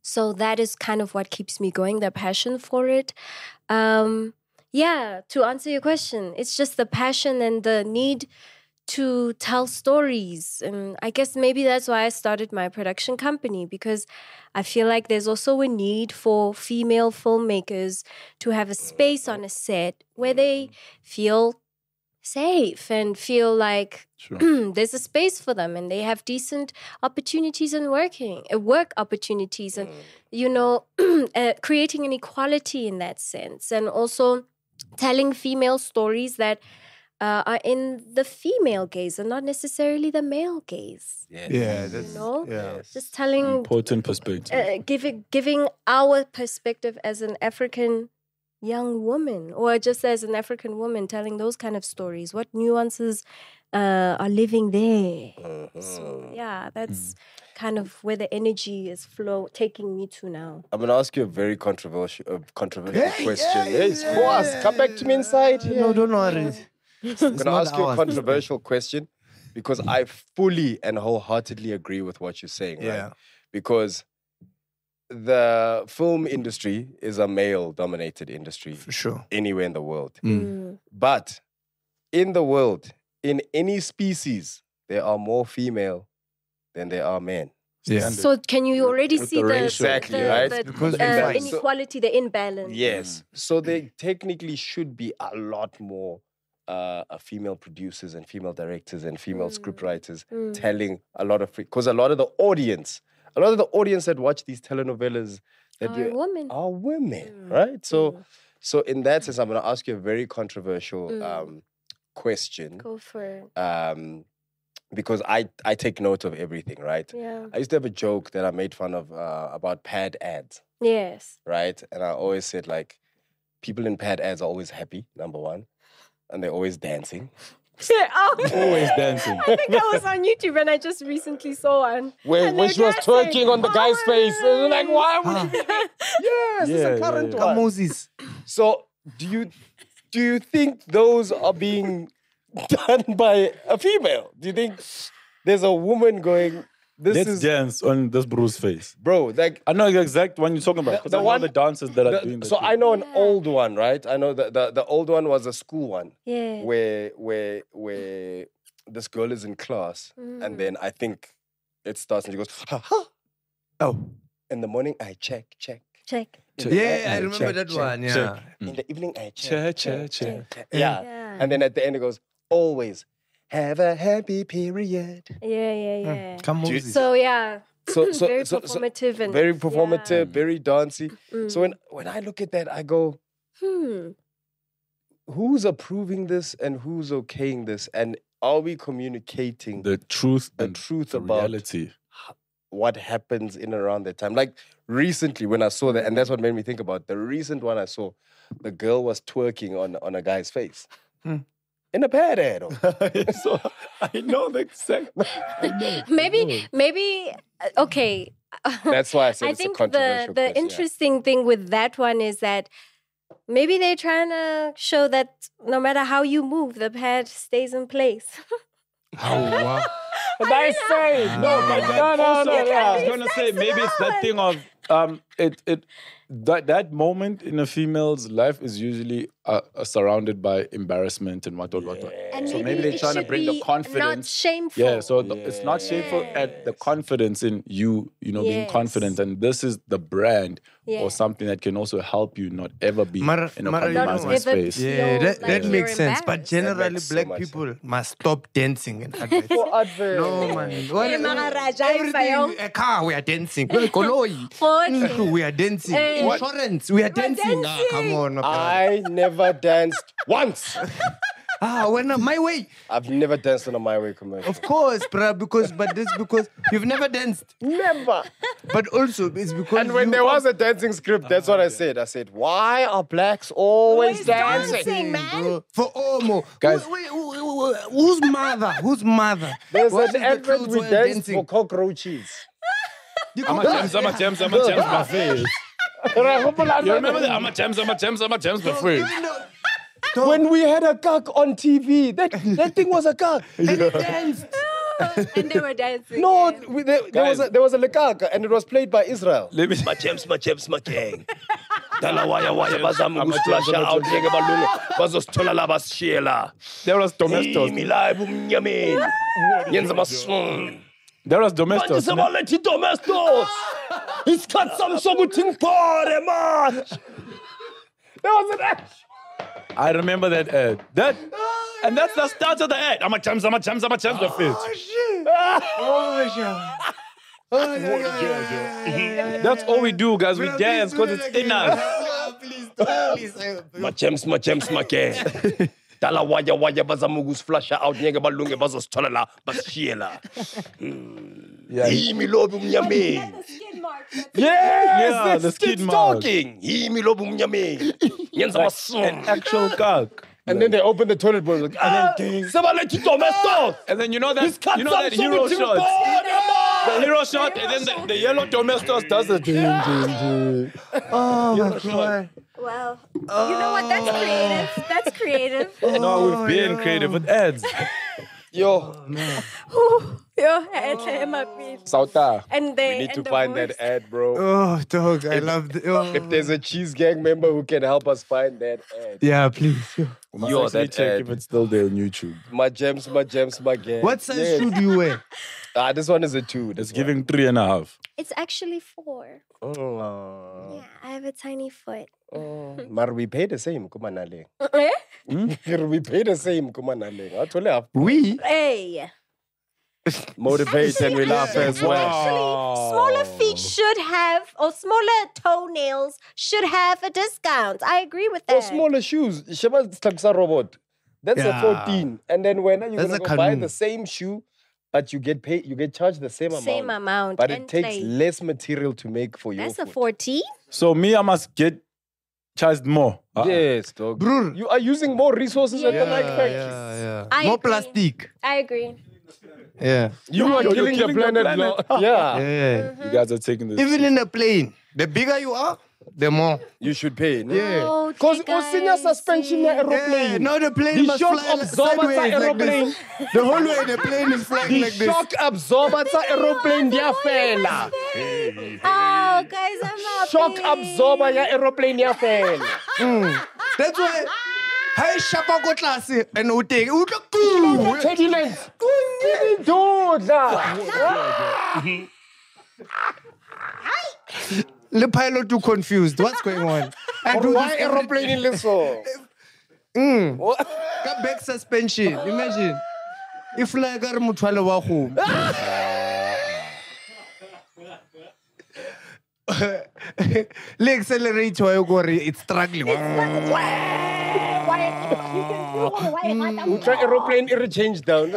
So that is kind of what keeps me going, the passion for it. Um, yeah, to answer your question, it's just the passion and the need to tell stories. And I guess maybe that's why I started my production company, because I feel like there's also a need for female filmmakers to have a space on a set where they feel safe and feel like sure. there's a space for them and they have decent opportunities in working, uh, work opportunities and, you know, uh, creating an equality in that sense. And also telling female stories that Uh, are in the female gaze and not necessarily the male gaze. Yeah, yeah that's, you know? yeah. Just telling... Important perspective. Uh, giving, giving our perspective as an African young woman, or just as an African woman, telling those kind of stories. What nuances uh, are living there? Uh-huh. So, yeah, that's... Mm. kind of where the energy is flow taking me to now. I'm gonna ask you a very controversial, uh, controversial hey, question. Yeah, yes, yeah, boss, yeah, come back to me inside. Yeah. No, don't worry. I'm gonna ask you a controversial question because I fully and wholeheartedly agree with what you're saying. Right? Yeah. Because the film industry is a male-dominated industry. For sure. Anywhere in the world. Mm. But in the world, in any species, there are more female than there are men. Yeah. So can you already With see the, the, exactly, the, right? the, Because uh, so, inequality, the imbalance? Yes. So there technically should be a lot more uh, female producers and female directors and female mm. scriptwriters mm. telling a lot of... Because a lot of the audience, a lot of the audience that watch these telenovelas that are women. Are women, mm. right? So, mm. so in that sense, I'm going to ask you a very controversial mm. um, question. Go for it. Um, because I, I take note of everything, right? Yeah. I used to have a joke that I made fun of uh, about pad ads. Yes. Right? And I always said, like, people in pad ads are always happy, number one. And they're always dancing. Yeah, oh. Always dancing. I think I was on YouTube and I just recently saw one. Where, where she was dancing. twerking on the guy's oh, face. And like, why would huh. you... Yes, yeah, it's a current yeah, one. Moses. So, do you do you think those are being done by a female? Do you think there's a woman going, this Let's is... dance on this Bruce face. Bro, like... I know the exact one you're talking about. The, the the I know one... the dancers that are the, doing that. So too. I know an yeah. old one, right? I know the, the, the old one was a school one. Yeah. Where, where, where this girl is in class. Mm. And then I think it starts and she goes, ha, ha. Oh. In the morning, I check, check. Check. check. Yeah, I, I I remember check, that check, one, yeah. check. Mm. In the evening, I Check, check, check, check, check. Yeah. Yeah. And then at the end, it goes, always have a happy period. Yeah, yeah, yeah. Come Moses. So, yeah. So, so, very so, performative. so and, very performative, yeah. very dancey. Mm. So when, when I look at that, I go, Hmm. who's approving this and who's okaying this? And are we communicating The truth the and truth the about reality. what happens in and around that time? Like recently when I saw that, and that's what made me think about the recent one I saw, the girl was twerking on, on a guy's face. Hmm. In a pad ad. So I know the exact. I know. Maybe, maybe, uh, okay. That's why I said I it's think a controversial the, the question, yeah. interesting thing with that one is that maybe they're trying to show that no matter how you move, the pad stays in place. Oh, wow. But I say, no, but no, no, Also, no, You no. can't I was be gonna say maybe it's that flexible. thing of um it it that that moment in a female's life is usually uh, uh, surrounded by embarrassment and what what what. what. And So maybe they're it trying to should bring the be Not confidence. shameful. Yeah, so the, it's not shameful at the confidence in you, you know, being Yes. confident, and this is the brand Yeah. or something that can also help you not ever be Mara- in a Mara, you know compromising what? space. Feel Yeah, that, like that you're makes sense. But embarrassed. generally, makes so black much people must stop dancing and advert. For advert. No, man. What- Eh, Maharaja, everything, a car, we are dancing. Koloi. Fortune. We are dancing. Eh. Insurance, we are dancing. Ah, come on. my brother. I never danced once. Ah, when my way. I've never danced on a My Way commercial. Of course, bruh, because, but this because you've never danced. Never. But also, it's because And when you there was a dancing script, that's what I said. I said, why are blacks always Always dancing? dancing, man. Bro, for Omo. Guys. Who- wait, who- who- who- whose mother? Whose mother? There's What is an the advert clothes we we're danced dancing? for cockroaches. I'm a gems, I'm a gems, I'm a gems, my face. You remember the I'm a gems, I'm a gems, I'm a gems, my face. Even though- When we had a cock on T V, that, that thing was a cock. And he danced. and they were dancing. No, yeah. we, there, there was a, there was a lekaka and it was played by Israel. Let me. My gems, my gems, my gang. Dala waya waya bazama ukusflasha out njenge balungu bazosithola la basishiyela. There was domestos. Imila ebumnyameni. Yenza masum. There was Manje domestos. sebalethi domestos. Isikhathi sami sokuthi ngiphore man. There was an act. I remember that ad. That, and that's the start of the ad. I'm a chums, I'm a chums, I'm a chums. Oh, shit. Oh, shit. Oh, yeah, yeah, yeah, yeah, yeah. That's all we do, guys. We Bro, dance please do because that it's in again. us. No, please don't. Please. My gems, my gems, my gang. Dala waya waya bazama ukusflasha out njenge balungu bazosithola la basishiyela. Yeah. Imilo ebumnyameni. Yes, Yeah, it's, the it's skid mark. Talking. Imilo ebumnyameni. Yenza masum. An actual cock. And then they open the toilet bowl. Like, and then Sebalethi domestos. And then you know that, you know that hero shot. The hero shot, and then the, the yellow domestos does the ding, ding, ding. Oh, my God. Wow. You know what? That's creative. That's creative. No, we've been creative with ads. yo, Yo, I my feet. Sauta. And they we need and to the find voice. that ad, bro. Oh, dog, I love the. Oh. If there's a cheese gang member who can help us find that ad. Yeah, please. We must Yo, actually that check ad. if it's still there on YouTube. My gems, my gems, my gang. What size Yes. shoe do you wear? Ah, this one is a two. This It's giving three and a half. It's actually four. one. Oh, Yeah, I have a tiny foot. oh. Mar, we pay the same, kumanale. Eh? We pay the same, kumanale. I told you, We? Hey. motivate and we laugh as well. Actually, smaller feet should have, or smaller toenails should have a discount. I agree with that. Or smaller shoes. Sheba Staksa robot. That's Yeah. a fourteen. And then when you're That's gonna a go buy canoe. the same shoe, but you get paid, you get charged the same amount. Same amount. But it and takes like, less material to make for your That's a foot. fourteen. So me, I must get charged more. Uh-uh. Yes, dog. Brr. You are using more resources at the Yeah, Nike factory. Yeah, yeah. I More agree. plastic. I agree. Yeah. You are You're killing, killing the the planet. planet. lo- yeah. Yeah. You guys are taking this. Even in a plane, the bigger you are, the more. You should pay. No? Yeah. Oh, Because guys, senior suspension see. aeroplane. Yeah, no, the plane The must shock fly li- absorbers sideways are like aeroplane. this. The whole way the plane is flying The like this. shock absorbers are aeroplane dia fela. Oh, guys, I'm not. Shock absorber ya aeroplane dia fela. That's why. Hi, shapa go classy and we take. We look cool. Turbulence. Dodla. The pilot too confused. What's going on? I do Why this every- aeroplane in Lesotho? Mm. What? Ka back suspension. Imagine. If like a mutwalo wa home. Le accelerator you go it's struggling. We try aeroplane it change down.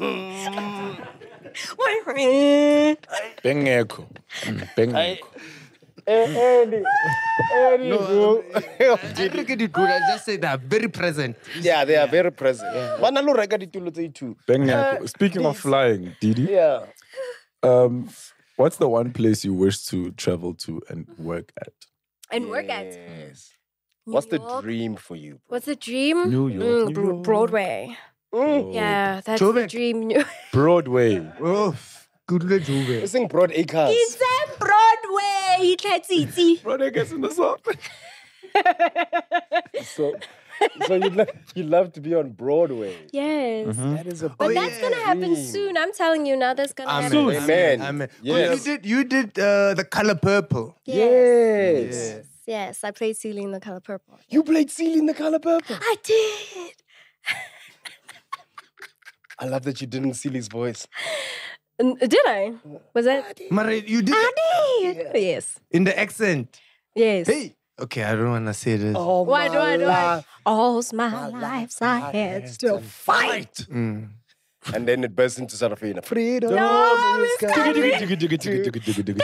Bengeko. Mm, Bengeko. Eddie. Eddie. No, I think it good. I just say that very present. Yeah, they are very present. Bana lo reka ditulo tse two. Bengeko. Speaking of flying, Didi, Yeah. um, what's the one place you wish to travel to and work at? And work at. Yes. What's the York. dream for you? What's the dream? New York, Mm, New Bro- York. Broadway. Yeah, that's the Joburg. dream. Broadway. Oh, good luck, Juve. I think Broad Acres. It's a Broadway. It's Broadway gets in the south. So, so you love you love to be on Broadway. Yes. That is a But Oh, that's yeah. gonna happen dream. soon. I'm telling you now. That's gonna Amen. happen. Soon. Amen. Amen. Yes. You did. You did uh, the color purple. Yes. Yes. Yes. I played Ceiling the Color Purple. You played Seal in the color purple. I did. I love that you didn't seal his voice. N- Did I? Was that? Mara, you did I did. Yes. in the accent. Yes. Hey. Okay, I don't want to say this. Oh Why do I do I? life. All my life I had to fight. Mm. And then it bursts into Sarafina. Freedom. No, is it's coming.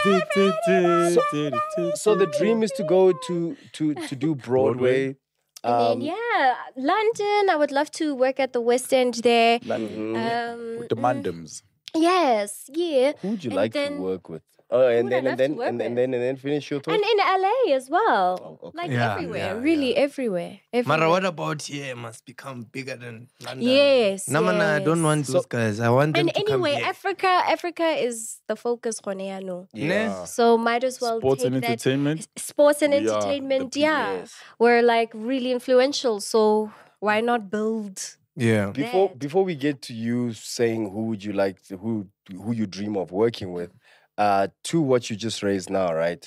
So the dream is to go to to to do Broadway. And Um, then, yeah, London. I would love to work at the West End there. mhm. Um, The Mandams. yes, yeah. Who would you and like then- to work with? Oh, and would I then love and to then work and, and with? then and then finish your thought. And in L A as well. Oh, okay. Like Yeah, everywhere. yeah, really everywhere. everywhere. Mara, what about here must become bigger than London? Yes, No, man, I don't yes. want those guys. I want them And to come anyway, here. Africa Africa is the focus on no. Yeah. So might as well Sports take and that entertainment. sports and We are the entertainment, people, yeah. yes. We're like really influential. So why not build? Yeah. Before That. before we get to you saying who would you like to, who who you dream of working with, uh, to what you just raised now, right?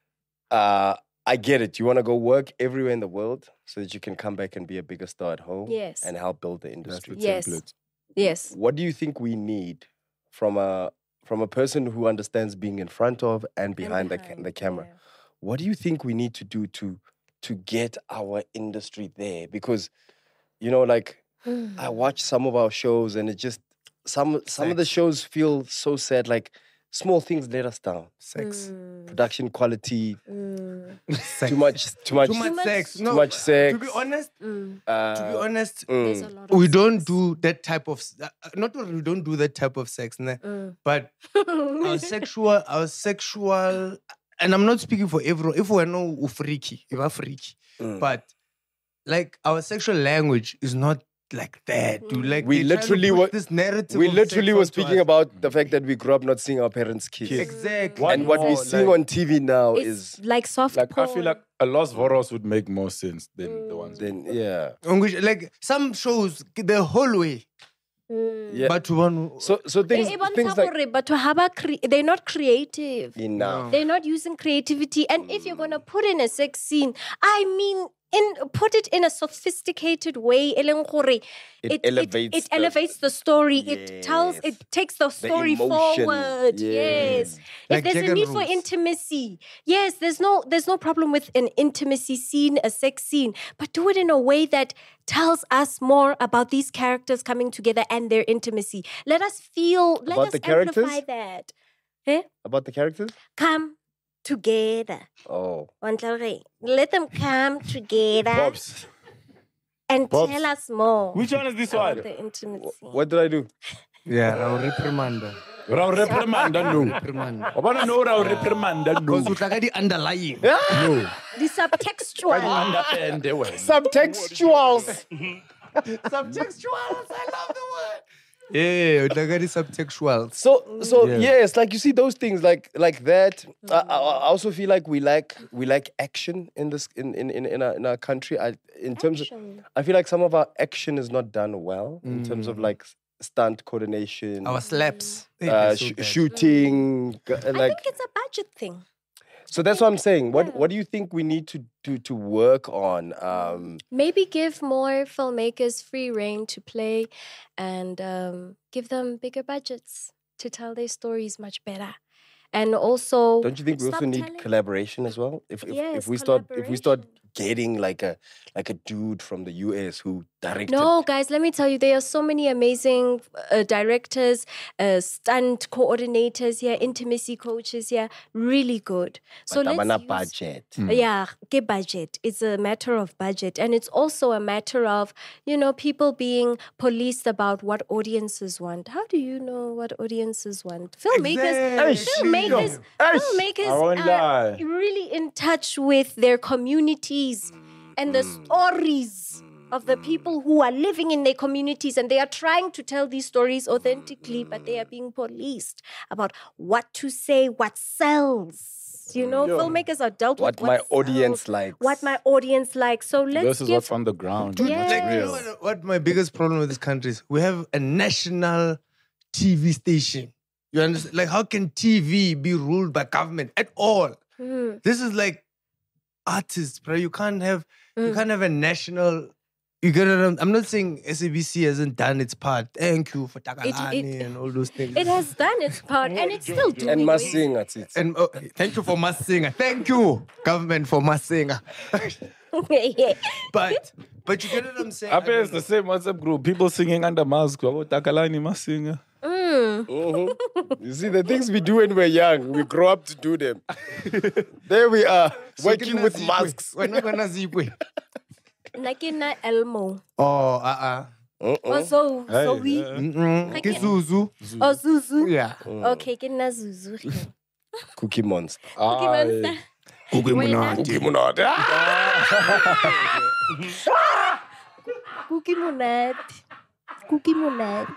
Uh, I get it. You want to go work everywhere in the world so that you can come back and be a bigger star at home, Yes. and help build the That's industry. the Yes. template. Yes. What do you think we need from a from a person who understands being in front of and behind, the ca- the camera? yeah. What do you think we need to do to to get our industry there? Because, you know, like I watch some of our shows and it just some some of the shows feel so sad. Like small things let us down. Sex. Production quality, Sex. too much, too much, Too much much- sex. too No, much sex. To be honest, uh, to be honest, There's a mm, lot of we don't sex. do that type of. Uh, not that we don't do that type of sex, ne? But our sexual, our sexual, and I'm not speaking for everyone. If we're no freaky, if we're freaky, Mm. but like our sexual language is not like that. Dude. Like We they try to literally push were- this narrative. we of literally sex were onto speaking us. about the fact that we grew up not seeing our parents kiss. Exactly. What And what we more, see like- on T V now It's is like soft Like porn. I feel like a Los Voros would make more sense than the ones. then yeah. Like some shows, the whole way. Yeah. But one. So so things Eh, eh, things bontsha like gore batho ha ba cre- they're not creative. enough. They're not using creativity. And if you're gonna put in a sex scene, I mean, in put it in a sophisticated way. e leng gore It It, elevates it, the- elevates the story. It tells. Yes. It takes the story emotion. forward. Yes. Yes. Like if there's Jagger a need for Rose. intimacy, yes, there's no there's no problem with an intimacy scene, a sex scene, but do it in a way that tells us more about these characters coming together and their intimacy. Let us feel. Let About us the characters? amplify that. Eh? About the characters? Come together. Oh. Let them come together Pops. and Pops. tell us more Which one is this about one? the intimacy. What did I do? Yeah, I'll reprimand her. Rao reprimanda no. Reprimand her. I wanna know Rao reprimanda no. Because it's like the underlying. No. The subtextual. Understand the way. Subtextuals. Subtextuals, I love the word. Yeah, it's like the subtextuals. So so Yeah. yes, like you see those things like like that. I, I, I also feel like we lack we lack action in this in in in, in, our, in our country. I in terms Action. of I feel like some of our action is not done well in terms of like stunt coordination, Our slaps. Hey, uh, they're so sh- bad. shooting, g- I like. think it's a budget thing. So that's what I'm saying. What what do you think we need to to to work on? Um, Maybe give more filmmakers free reign to play and um, give them bigger budgets to tell their stories much better. And also, don't you think we also stop need telling- collaboration as well? If if, Yes, if we start if we start collaboration. getting like a like a dude from the U S who directed. No, guys, let me tell you, there are so many amazing uh, directors, uh, stunt coordinators here, intimacy coaches here, really good. So but let's abana use- budget. Yeah, get budget. It's a matter of budget. And it's also a matter of, you know, people being policed about what audiences want. How do you know what audiences want? Filmmakers, Exactly. filmmakers, filmmakers I won't are lie. really in touch with their communities and the stories of the people who are living in their communities, and they are trying to tell these stories authentically, but they are being policed about what to say, what sells. You know, filmmakers are dealt What with my sells, audience likes. what my audience likes. So let's This is give what's on the ground. Yeah. What's Like, you know real. what, what my biggest problem with this country is? We have a national T V station. You understand? Like, how can T V be ruled by government at all? Hmm. This is like artists, bro. You can't have you can't have a national. You get it? I'm- I'm not saying S A B C hasn't done its part. Thank you for Takalani it- and all those things. It has done its part, and it's still doing and it. must sing at it. And oh, thank you for Mas Singer. Thank you, government, for Mas Singer. Yeah. But but you get what I'm saying? I bet it's the same WhatsApp group. People singing under mask. About Takalani Masinga. Mhm. You see, the things we do when we're young, we grow up to do them. There we are, working with masks. We're not gonna zipwe. Nakina Elmo. Oh, uh uh. Also, so we. Mm-mm. Ke Zuzu. Oh, Zuzu. Yeah. Okay, ke nna Zuzu. Cookie Monster. Cookie Monster. Cookie Wena. Monster. Monster. Cookie Monat. Cookie Monat.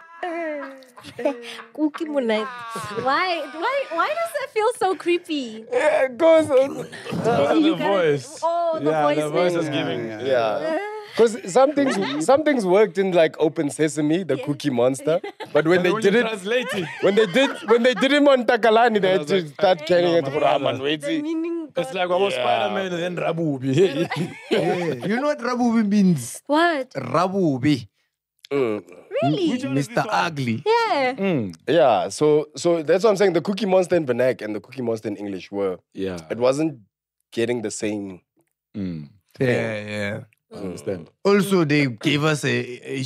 Cookie Monat. Why? Why? Why does that feel so creepy? Yeah, it goes on. Because of the voice. Oh, the yeah, voice. the voice is thing. giving. Yeah. Because some things, some things worked in like Open Sesame, the Cookie Monster. But when they When did you it, translate it, when they did, when they did him on Takalani, they had to like, start carrying no, it. my Ah, brother. man, wait, The see. meaning. it's got- like almost Spider-Man and then Rabubi. Yeah. You know what Rabubi means? What? Rabubi. Mm. Really? Mister Ugly. Yeah. Mm. Yeah, so so that's what I'm saying. The Cookie Monster in Vernac and the Cookie Monster in English were, Yeah. it wasn't getting the same. Mm. Yeah, yeah. I understand. Also, they gave us a, a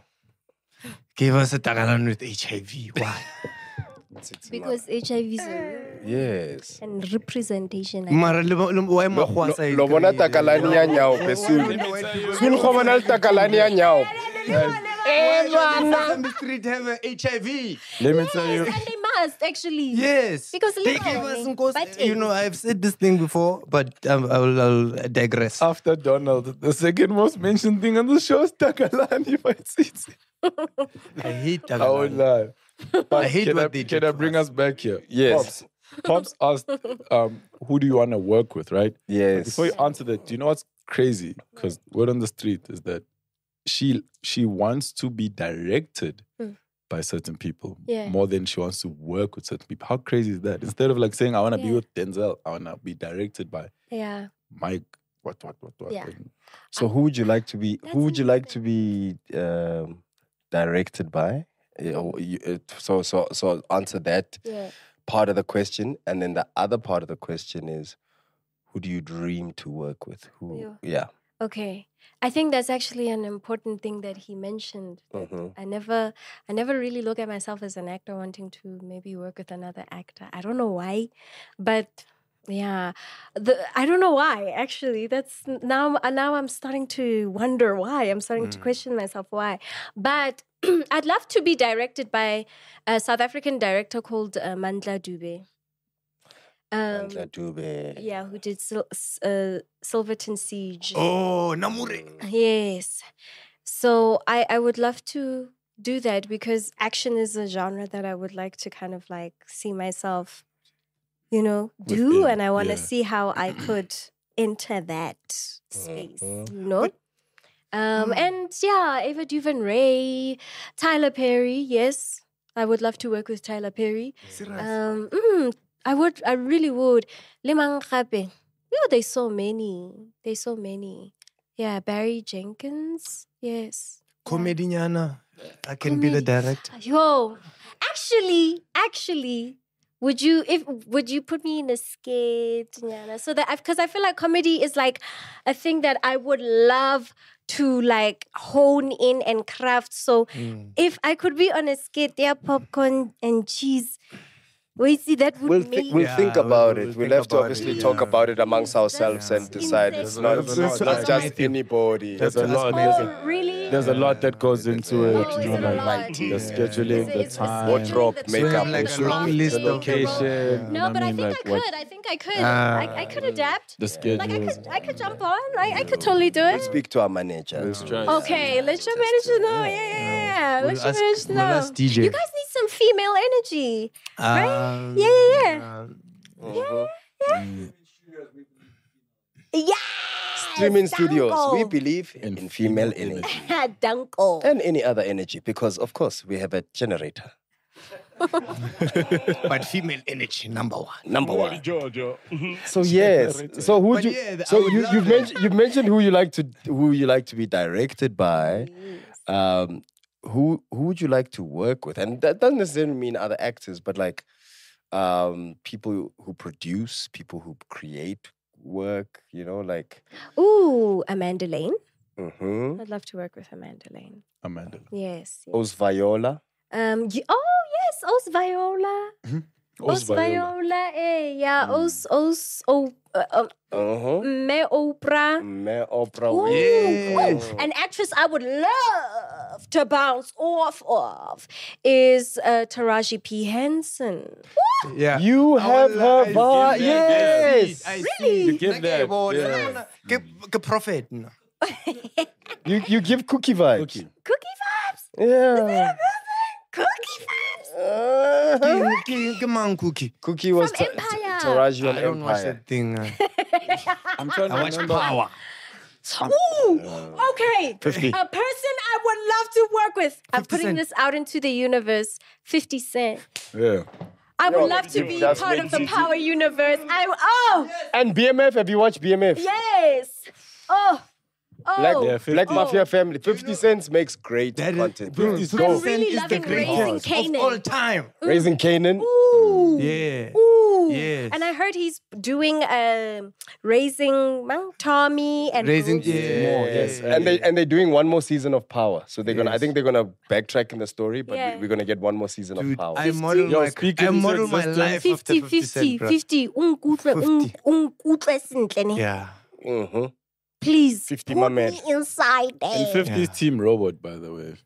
gave us a Tagalan with H I V. Why? Because H I V is a real Yes. and representation. Mara, le- le- why Lo Mahwasa is lo bona going- Takalani ya nyao, pesul. Sul khomana le Takalani ya nyao. Why does Sesame Street have a H I V? Let me tell you. And they must actually. Yes. Because they look, gave us, I mean, nkos- but you know, I've said this thing before, but um, I'll, I'll digress. After Donald, the second most mentioned thing on the show is Takalani fights it. I hate I won't Tagalani. lie. But I hate can what I, they Can do I to bring us. us back here? Yes. Pops, Pops asked, um, who do you want to work with, right? Yes. Before you answer that, do you know what's crazy? Because word on the street is that she she wants to be directed Mm. by certain people Yeah. more than she wants to work with certain people. How crazy is that? Instead of like saying, I want to be Yeah. with Denzel, I want to be directed by Yeah. Mike, what, what, what, what. Yeah. And So who would you like to be? That's Who would you like to be um, directed by? You know, you- it- So so so answer that Yeah. part of the question, and then the other part of the question is, who do you dream to work with? Who? You. Yeah. Okay. I think that's actually an important thing that he mentioned. that Mhm. I never I never really look at myself as an actor wanting to maybe work with another actor. I don't know why. But yeah. The I don't know why actually. That's now now I'm starting to wonder why. I'm starting to question myself why. But I'd love to be directed by a South African director called uh, Mandla Dube. Um, Mandla Dube. yeah, who did Sil- S- uh, Silverton Siege. Oh, Namure. Yes. So I, I would love to do that because action is a genre that I would like to kind of like see myself, you know, do. Within, And I want to yeah. see how I could enter that space, you know? um, and yeah, Ava DuVernay, Tyler Perry, yes. I would love to work with Tyler Perry. Um, mm, I would, I really would. Lemang Gape. Yo, there's so many. There's so many. Yeah, Barry Jenkins. Yes. Comedy nyana. I can be the Comedy. director. Yo, actually, actually, would you if would you put me in a skit, Nyana? So that because I feel like comedy is like a thing that I would love to like hone in and craft. So if I could be on a skit, yeah, popcorn and cheese. Wait, see that would We'll, make thi- we'll Yeah, think we'll- about we'll it. We'll think have to about obviously it, talk yeah. about it amongst ourselves and That's decide. insane. It's not, There's it's a not, lot- not there's just a- anybody. There's a That's lot. us There's Oh, a, really? there's a lot that goes into it. Oh, You is know, it a like lot? the Yeah. scheduling, Is it- the is it time, Wardrobe, scheduling, the makeup, time, like the a long craft, list the of- the role? location. No, you but know I what think Like I what could. I think I could. Ah. I, I could adapt. the schedule. Like I could, I could jump on. I, I could totally do We'll it. speak to our manager. Okay, let your manager know. Yeah, yeah, yeah. We'll Let your ask- manager we'll know. ask D J. You guys need some female energy. Um, Yeah, yeah, um, Yeah. Streaming studios. We Danko. believe in, In female female energy. Danko. And any other energy, because of course we have a generator. but female energy, number one. Number one. Georgia. So yes. So who But you? yeah, I so would you love you've that. mentioned you've mentioned who you like to who you like to be directed by. Um, who who would you like to work with? And that doesn't necessarily mean other actors, but like um, people who produce, people who create work. You know, like. Ooh, Amanda Lane. Mm-hmm. I'd love to work with Amanda Lane. Amanda. Yes. yes. Os Viola. Um. y- Oh yes, Os Viola. Os Viola, eh, yeah, Os, Os, oh, uh, uh, Uh-huh. Me Oprah. Me Oprah Ooh, Winfrey. ooh. An actress I would love to bounce off of is uh, Taraji P. Henson. Yeah. You have her vibe. Yes. Really? You give that. Yeah. Ke prophet. no. You you give cookie vibes. Cookie. Cookie vibes? Yeah. Cookie vibes? Uh-huh. Ke- ke mang cookie. Cookie was From ta- Empire. ta- Taraji on I don't watch Empire. that thing. uh. I'm trying to I watch remember. Power. Ooh, okay. fifty. A person I would love to work with. I'm fifty putting Cent. this out into the universe. fifty Cent. Yeah. I would Yo, love to you- be that's part what of the you- Power universe. I oh And B M F, have you watched B M F? yes. Oh. Oh. Black, Yeah, fifty. Black Oh. Mafia Family. fifty Cents makes great That is- content. bro, It's fifty dope. really Cent is loving the Raising greatest Kanan. of all time. Raising Canaan. Ooh. Yeah. Ooh. Yes. And I heard he's doing um raising Mang Tommy and Raising- Bruce. yeah. More, yes. And they and they're doing one more season of Power. So they're gonna I Yes. think they're gonna backtrack in the story, but Yeah. we- we're gonna get one more season Dude, of Power. I model Yo, my, speaking I of model my existence- life after fifty, fifty fifty, Cent, bro. fifty. Unkutle, un- fifty. unkutle sentle ne? Yeah. Mhm. Please fifty, put my man. me inside there. And fifty's Team Robot, by the way.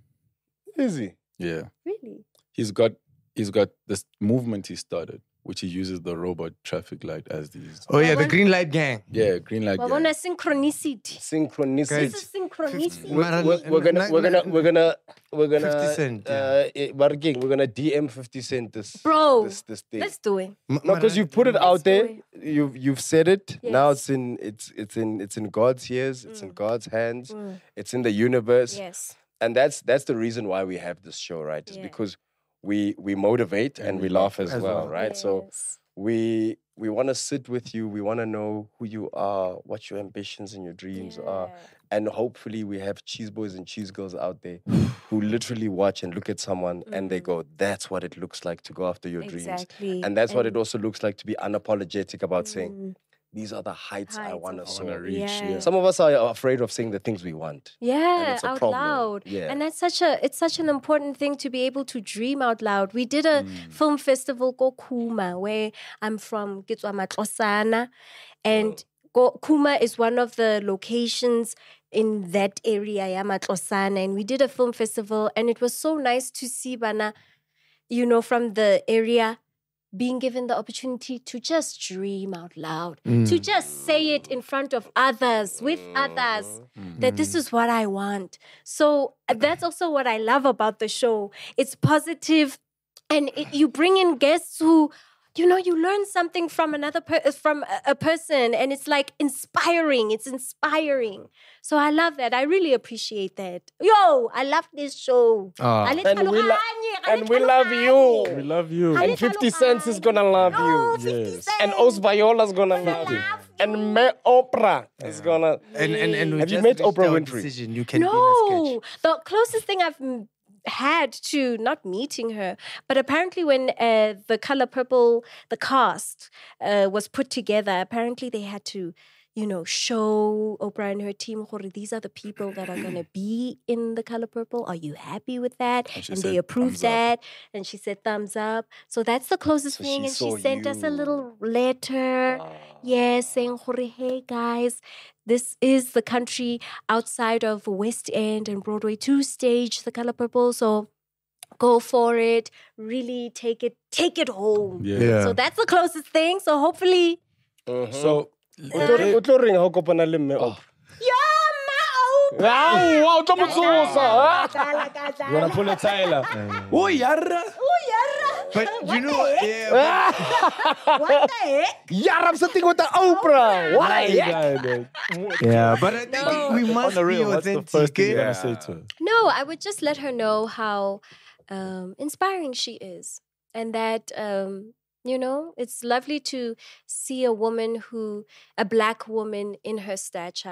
Easy. Yeah. Really? He's got he's got this movement he started, which he uses the robot traffic light as these. Oh yeah, the Well, green light gang. Yeah, green light. Wabona gang. synchronicity. Synchronicity. This is synchronicity. Mara- We're, we're gonna we're gonna we're gonna we're gonna fifty Cent, yeah. uh, eh, Barking, we're gonna D M fifty Cent this Bro, this this thing. Let's do it. M- No, because Mara- you put it Let's out there. do You've you've said it. Now Yes. it's in it's it's in it's in God's ears. It's in God's hands. Mm. It's in the universe. Yes. And that's that's the reason why we have this show, right? Is Yeah. because we we motivate and, we laugh as, as well, well. right? So Yes. we we want to sit with you. We want to know who you are, what your ambitions and your dreams are, Yeah. and hopefully we have cheese boys and cheese girls out there who literally watch and look at someone and they go, "That's what it looks like to go after your dreams." Exactly. And that's what it And- also looks like to be unapologetic about saying, Mm. "These are the heights, I Heights want to of- soar." reach, Yeah. Some of us are afraid of saying the things we want. Yeah, it's a out problem. loud. Yeah. And that's such a it's such an important thing to be able to dream out loud. We did a Mm. film festival called Kuma, where I'm from Kitswa Matlosana. And Ko- Kuma is one of the locations in that area, ya Matlosana. And we did a film festival and it was so nice to see Bana, you know, from the area being given the opportunity to just dream out loud, to just say it in front of others, with others, that this is what I want. So uh, that's also what I love about the show. It's positive, and it, you bring in guests who, you know, you learn something from another per- from a, a person, and it's like inspiring. It's inspiring. So I love that. I really appreciate that. Yo, I love this show. Ah. Ale And we, lo- tlhaloganye, ale and we love you. We love you. Ale And fifty Cents is gonna love Oh, you. fifty Yes. Cent. And Os Viola's gonna love you. And Me Oprah is gonna. And and and we Have you just met reached Oprah our Winfrey? Decision. You can be in a No, sketch. the closest thing I've mm, had to not meeting her, but apparently when uh, the Color Purple, the cast uh, was put together, apparently they had to, you know, show Oprah and her team, "Gore, these are the people that are going to be in the Color Purple. Are you happy with that?" And she And they said, approved "Thumbs up." that. And she said, thumbs up. So that's the closest So thing. she And she saw sent us a you. little letter. Yes, saying, "Gore, hey guys, this is the country outside of West End and Broadway to stage the Color Purple. So go for it. Really take it, take it home." Yeah. Yeah. So that's the closest thing. So hopefully, So O tlo reng ha o kopana le Mme Oprah? yeah, Au, wa, o tlo mo tsosa, ah. you wanna pull a Tyler? Oh, yarra. But you know, yeah. what the heck? Yeah, I'm sitting with the Oprah. What Hey, the heck? guy, man. But, yeah, but I think No. we On must the be real, what's the authentic. first thing eh? you're gonna say to her? No, I would just let her know how um, inspiring she is. And that, um, you know, it's lovely to see a woman who, a black woman in her stature,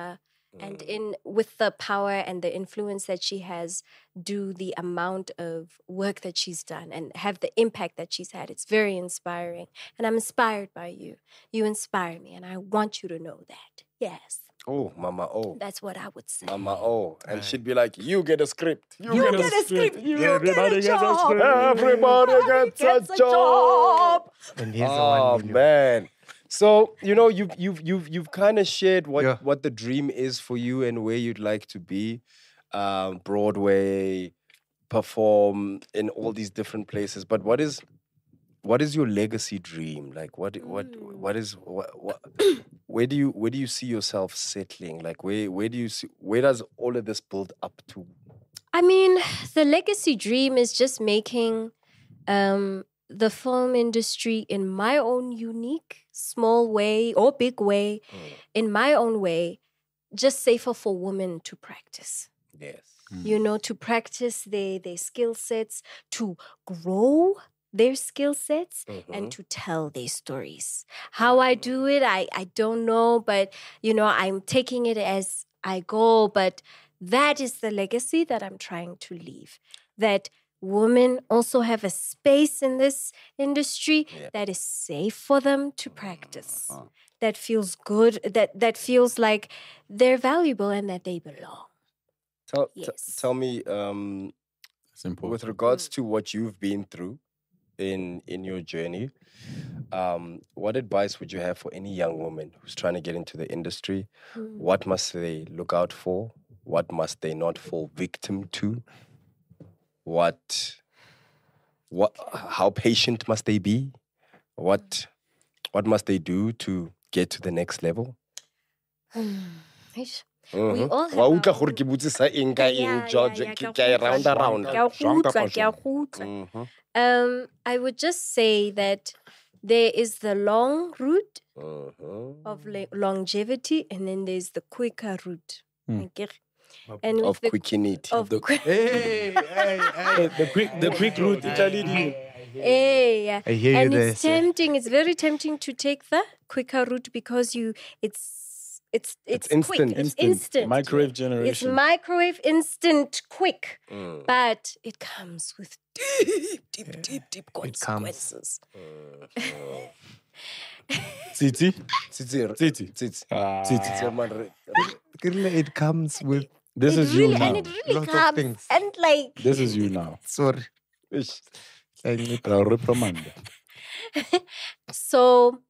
and in with the power and the influence that she has, do the amount of work that she's done and have the impact that she's had. It's very inspiring. And I'm inspired by you. You inspire me, and I want you to know that. Yes. Oh, Mama O. That's what I would say. Mama O. And she'd be like, you get a script. You, You get a script. You Everybody get a gets a job. script. Everybody gets, Gets a, a job. job. And here's the Oh one million. man. So, you know, you've you've you've you've kind of shared what, Yeah. what the dream is for you and where you'd like to be. Um, Broadway, perform in all these different places. But what is what is your legacy dream? Like what what what is what, what where do you where do you see yourself settling? Like where where do you see where does all of this build up to? I mean, the legacy dream is just making um, the film industry in my own unique, small way or big way, in my own way, just safer for women to practice. Yes. You know, to practice their, their skill sets, to grow their skill sets, and to tell their stories. How I do it, I, I don't know, but, you know, I'm taking it as I go. But that is the legacy that I'm trying to leave. That women also have a space in this industry that is safe for them to practice. That feels good, that, that feels like they're valuable and that they belong. Tell t- Yes. tell me um It's important. with regards to what you've been through in in your journey, um, what advice would you have for any young woman who's trying to get into the industry? What must they look out for? What must they not fall victim to? What what how patient must they be? What what must they do to get to the next level? Eish. Mhm. We all have Wa our utlwa gore own- ke botsisa eng ka eng, Yeah, George, yeah, yeah, ke- ke ke a e a round utlwa, around. ke a Jwang kapa utlwa, ke a jwang? utlwa. Mhm, Um, I would just say that there is the long route mhm. of le- longevity, and then there's the quicker route. Hmm. Okay? And with Of the quickinity. of the- quick, Hey, hey, hey. The quick, the quick route, Italy. Eh, yeah. I hear you And there, it's sir. tempting. It's very tempting to take the quicker route because you, it's, it's, it's, It's quick. instant. It's instant. Microwave It's generation. microwave instant quick, Mm. but it comes with deep, deep, deep, deep comes. consequences. Titi. Tsitsi, Titi. tsitsi. Ah. Tsitsi, man, re- It comes with This It is really, you now. and it really Lot of comes, things. and like, This is you now. sorry. Ish. Like, I'll reprimand. so,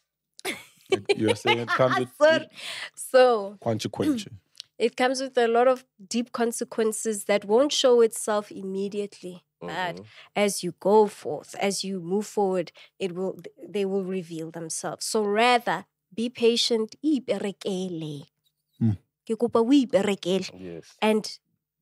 You're saying it comes with so, so quanchi quanchi. it comes with a lot of deep consequences that won't show itself immediately. But as you go forth, as you move forward, it will they will reveal themselves. So rather be patient, iperekele. Mm. Ke kopa o iperekele. Yes. And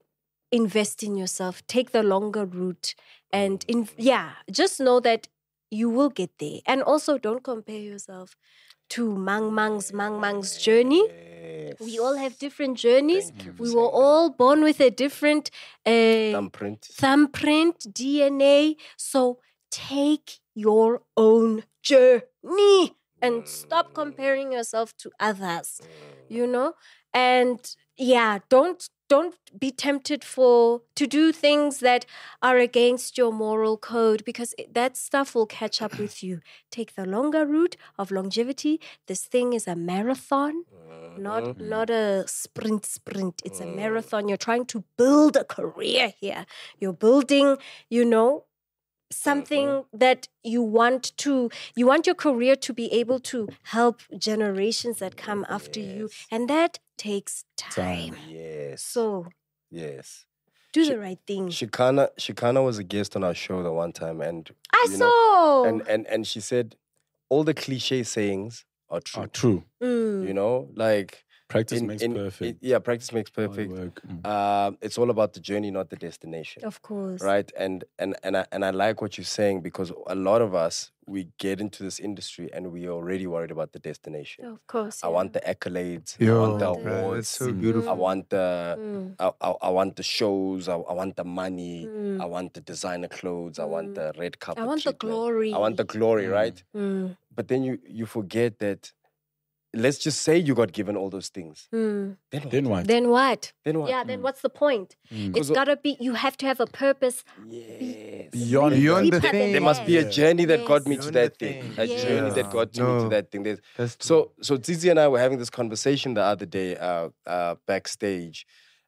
invest in yourself. Take the longer route, and in yeah, just know that you will get there. And also, don't compare yourself to Mang Mang's Mang Mang's journey. Yes. We all have different journeys. Thank you for We saying were all born with a different uh, thumbprint. thumbprint, D N A. So take your own journey and stop comparing yourself to others. You know? And yeah, don't don't be tempted for to do things that are against your moral code, because it- that stuff will catch up with you. Take the longer route of longevity. This thing is a marathon, not not a sprint sprint. It's a marathon. You're trying to build a career here. You're building, you know, something that you want to you want your career to be able to help generations that come after you, and that takes time. Yes. So yes. do the right thing. Shikana Shikana was a guest on our show the one time, and I you know, saw. and and and she said all the cliche sayings are true. Ah, true. Mm. You know, like Practice in- makes in- perfect. yeah, practice makes Hard perfect. work. Mm. Um, it's all about the journey, not the destination. Of course. Right, and and and I, and I like what you're saying, because a lot of us, we get into this industry and we are already worried about the destination. Of course. I yeah. want the accolades. I Yo, want the bruh, awards. that's so beautiful. I want the Mm. I, I, I want the shows. I, I want the money. Mm. I want the designer clothes. I want the red carpet. I want the treatment. glory. I want the glory, right? Mm. But then you you forget that let's just say you got given all those things. Mm. Then what? Then what? Then what? Then what? Yeah, then what's the point? Mm. It's gotta be, you have to have a purpose. Yes. Beyond, Beyond deeper the than thing. There must be a that. journey that Yes. got me to Beyond that the thing. thing. A Yes. journey that got me No. to that thing. There's- That's true. So, so Tsitsi and I were having this conversation the other day uh, uh, backstage,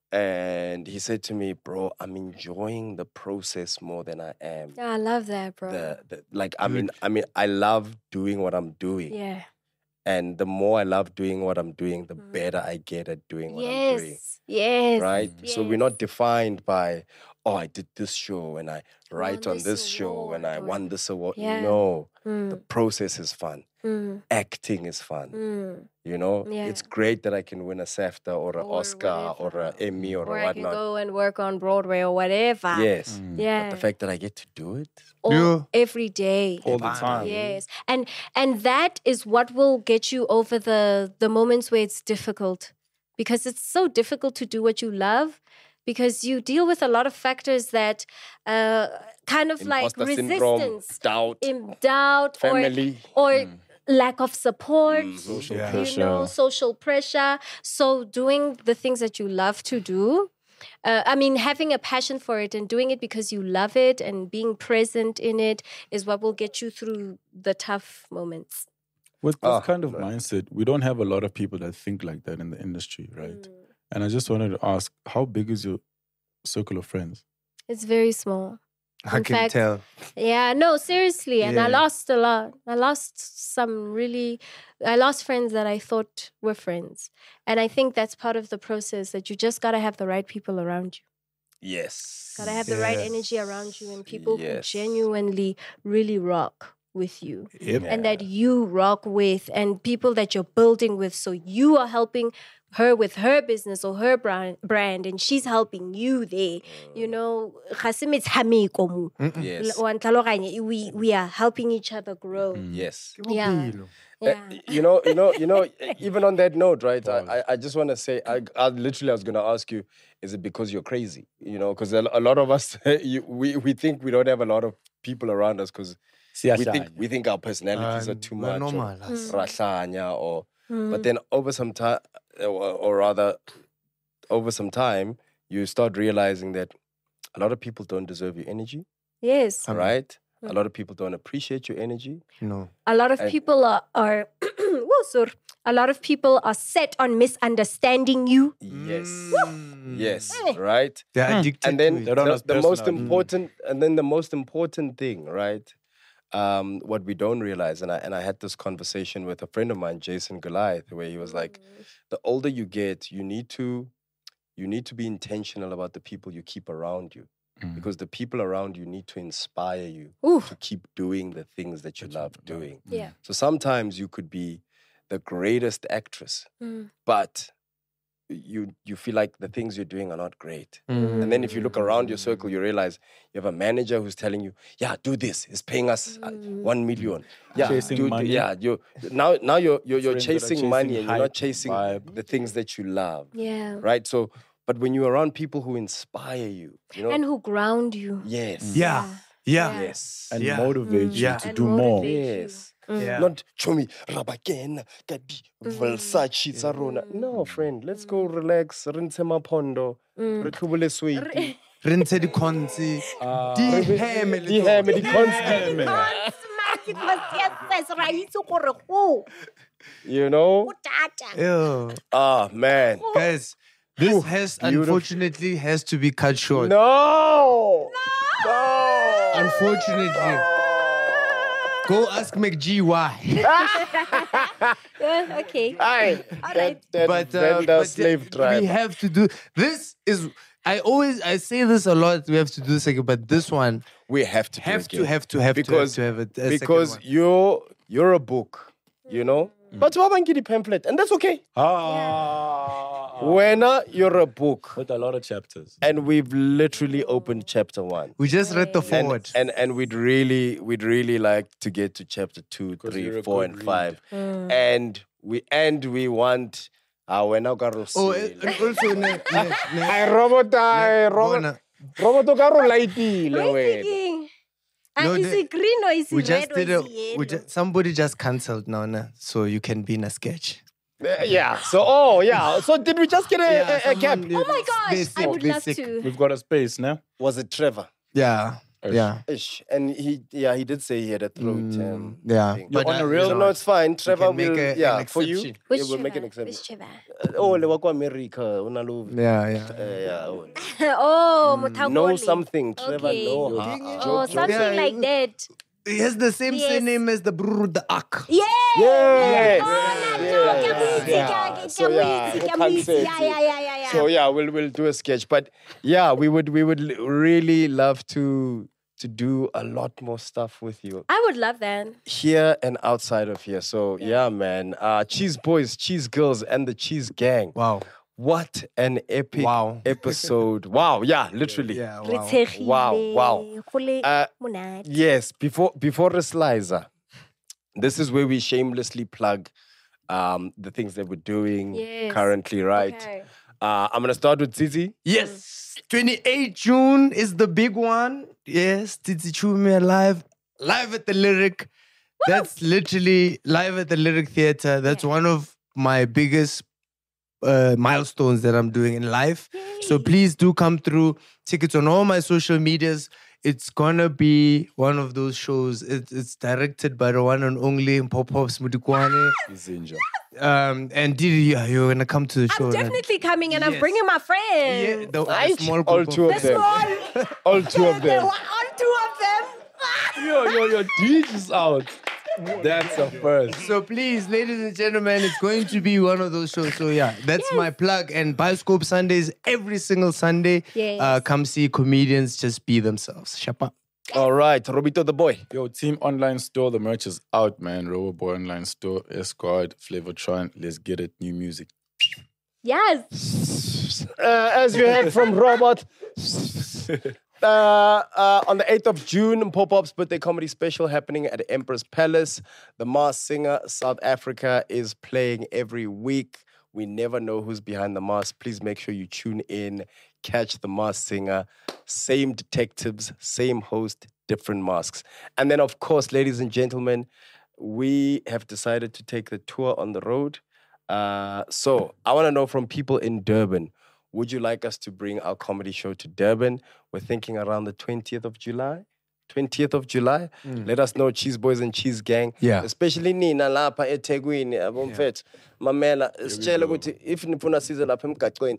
and he said to me, "Bro, I'm enjoying the process more than I am Yeah, I love that, bro. the, the like. I mean, I mean, I love doing what I'm doing, yeah. and the more I love doing what I'm doing, the better I get at doing what I'm doing. Yes. Yes. Right? So we're Yes. not defined by, oh, I did this show and I write Won on this this show and I award or- won this award. Yeah. No, the Mm, process is fun. mm, Acting is fun. mm. You know, Yeah. it's great that I can win a SAFTA or an Or Oscar or whatever. an Emmy or, Or a I can whatnot. go and work on Broadway or whatever. Yes. Yeah. But the fact that I get to do it, All- Yeah. every day. all the time. Yes. And and that is what will get you over the the moments where it's difficult. Because it's so difficult to do what you love because you deal with a lot of factors that uh kind of like imposter syndrome, resistance, doubt, in doubt family. or or lack of support, social Yeah. you pressure. know, social pressure. So doing the things that you love to do, uh, I mean, having a passion for it and doing it because you love it and being present in it is what will get you through the tough moments. With this Ah, kind of right. mindset, we don't have a lot of people that think like that in the industry, right? And I just wanted to ask, how big is your circle of friends? It's very small. I In can fact, tell. Yeah, no, seriously. And I Yeah. lost a lot. I lost some really, I lost friends that I thought were friends. And I think that's part of the process that you just got to have the right people around you. Yes. Got to have the right Yes. energy around you and people Yes. who genuinely really rock with you. Yep. And that you rock with and people that you're building with. So you are helping her with her business or her brand, brand and she's helping you there. You know, ga se metshameko mo. Yes. Wa ntlhaloganya, we we are helping each other grow. Yes. Yeah. Uh, Yeah. you know, you know, you know. Even on that note, right? I, I, I just want to say, I, I literally, I was gonna ask you, is it because you're crazy? You know, because a, a lot of us, you, we we think we don't have a lot of people around us because we think we think our personalities Uh, are too we're much, or normal, us. rahlanya, or. Mm. But then over some time, or, or rather, over some time, you start realizing that a lot of people don't deserve your energy, Yes. right? A Mm. lot of people don't appreciate your energy. No. A lot of And- people are, are whoa, sorry. A lot of people are set on misunderstanding you. Yes. Mm. Yes, right? They're addicted And then to it. They don't the, have the most personality. important, and then the most important thing, right? Um, what we don't realize, and I and I had this conversation with a friend of mine, Jason Goliath, where he was like, the older you get, you need to, you need to be intentional about the people you keep around you, Mm. because the people around you need to inspire you Ooh. to keep doing the things that you love doing. Yeah. So sometimes you could be the greatest actress, Mm. but you you feel like the things you're doing are not great. Mm. And then if you look around your circle, you realize you have a manager who's telling you, "Yeah, do this. It's paying us uh, one million." Yeah, Chasing do, money. yeah. You now now you're you're, you're Friends that are chasing, chasing money and you're not hype, chasing vibe. the things that you love, Yeah. right? So, but when you're around people who inspire you, you know, And who ground you. yes, Yeah. Yeah. Yeah. yes, And yeah, motivate you Yeah. to And do more. motivate you. yes. Yeah. Not chomi rabakena kadi Versace tsa rona. No, friend, let's go relax. Re ntshe mapondo, re tlhobole sweetie. Re ntshe dikhonse, Ah. diheme le Di tsona. heme, di constant. You know? Ew. Ah, man. Guys, this has beautiful. unfortunately has to be cut short. No! No! Unfortunately. Go ask McG why. Yeah, okay. Aye, that, that but uh, vendor but, uh, slave driver. we have to do this. Is I always I say this a lot. We have to do this again, but this one We have to do have it to again. have to have because to have, to have a, a because second one. you're you're a book, you know. But the pamphlet, and that's okay. Ah. When uh, you're a book, With a lot of chapters. and we've literally opened chapter one. We just read the And, forward. and and we'd really we'd really like to get to chapter two, you're three, a four, good and reader. five, and we and we want our now oh, and and also ne, ne, ne, I robot I robot Bona, robot ka ro lightile What are you wena. thinking? Uh, No, is the- it green or is it we just red or did a is it we yellow? just, somebody just cancelled now, na, so you can be in a sketch. Uh, yeah. So, oh, yeah. So, did we just get a, Yeah, a, a cap? someone- Oh my gosh, They're I sick, would they're love sick. to. We've got a space now. Was it Trevor? Yeah. Yeah. Ish. And he, yeah, he did say he had a throat. Mm, Um, yeah. thing. But on the uh, real- So, no, it's fine. Trevor make will, a- an yeah, for you. exception. Which Yeah, we'll make an Trevor? exception. Which Trevor? Uh, Oh, le wa kwa America. Unalo. Yeah, yeah. Uh, yeah. oh. Oh, Mutakoli. Know something, Trevor. Okay. No. Oh, something Yeah, like you- that. He has the same Yes. surname as the Brr, the Ak. Yeah. Yes. Oh, Yes. Yes. Yeah. So, yeah, who can't say it? Yeah, yeah, yeah, yeah, yeah. So yeah, we'll we'll do a sketch. But yeah, we would we would l- really love to to do a lot more stuff with you I would love that. here and outside of here. So yeah, man. Uh, Cheese Boys, Cheese Girls, and the Cheese Gang. Wow. What an epic Wow. episode! Wow, yeah, literally. Yeah, Re wow. tshegile, Wow, wow. go le Uh, monate. Yes, before before the slicer, this is where we shamelessly plug um, the things that we're doing Yes. currently, right? Okay. Uh, I'm gonna start with Zizi. Yes. twenty-eighth June is the big one. Yes. Titi Chume live. Live at the Lyric. That's literally live at the Lyric Theatre. That's one of my biggest uh, milestones that I'm doing in life. So please do come through. Tickets on all my social medias. It's gonna be one of those shows. It's, it's directed by the one and only Pop-Pops Mudikwane. Izinja. Um, and Didi, yeah, you're gonna come to the show. I'm right? definitely coming and I'm Yes. bringing my Yeah, friends. the, the Right? small All group of two of The them. small. All two of them. All two of them. Yo, yo, yo, D J's out. That's a first. So please, ladies and gentlemen, it's going to be one of those shows. So yeah, that's my plug. And Bioscope Sundays every single Sunday. Yes. Uh, come see comedians just be themselves. Shapa. All right, Robito the boy. Yo, Team Online Store, the merch is out, man. Roboboy Online Store, Esquad, Flavortron. Let's get it. New music. Yes. Uh, as you heard from Robot, uh, uh, on the eighth of June, Pop-Up's birthday comedy special happening at Emperor's Palace. The Masked Singer, South Africa, is playing every week. We never know who's behind the mask. Please make sure you tune in, catch the Masked Singer. Same detectives, same host, different masks. And then, of course, ladies and gentlemen, we have decided to take the tour on the road. Uh, so I want to know from people in Durban, would you like us to bring our comedy show to Durban? We're thinking around the twentieth of July. twentieth of July. Let us know, Cheese Boys and Cheese Gang. Yeah. Especially Nina lapha eThekwini, abomfethu. Mamela, sitshela ukuthi if nifuna size lapha emgaqweni,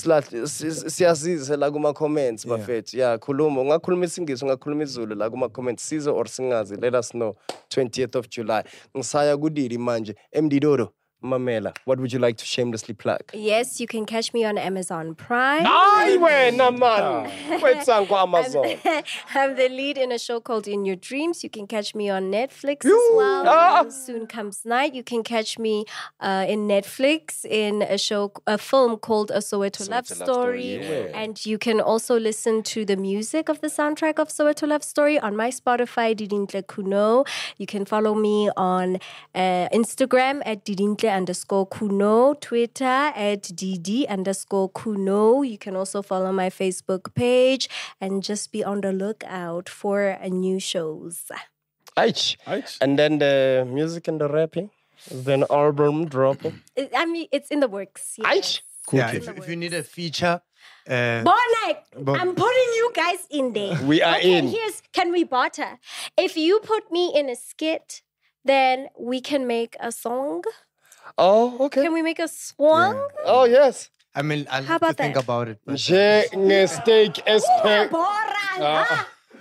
siyasiza la kuma comments bafethu. Yeah, khuluma, ungakhuluma isingisi, ungakhuluma isiZulu la kuma comments, size or singazi. Let us know. twentieth of July. Ngisaya kudiri manje, Mdidodo. Mamela, what would you like to shamelessly plug? Yes, you can catch me on Amazon Prime. Ay, wena man. Kwenzani kwa Amazon? I'm the lead in a show called In Your Dreams. You can catch me on Netflix as well. Ah. Soon Comes Night. You can catch me uh, in Netflix in a show, a film called A Soweto, Love Love Story, Story. yeah. And you can also listen to the music of the soundtrack of Soweto Love Story on my Spotify, Didintle Kuno. You can follow me on uh, Instagram at Didintle underscore Kuno, Twitter at dd underscore Kuno. You can also follow my Facebook page and just be on the lookout for uh, new shows. Aich. Aich. And then the music and the rapping. Is there an album dropping? It- I mean, it's in the works. Yes. Aich. Yeah, if, if you need a feature, uh, Bonnet, Bon- I'm putting you guys in there. We are okay, in. Here's, can we barter? If you put me in a skit, then we can make a song. Oh, okay. Can we make a song? Oh, yes. I mean, I'll How have to about think that? about it. But Njengesteak espe Bora,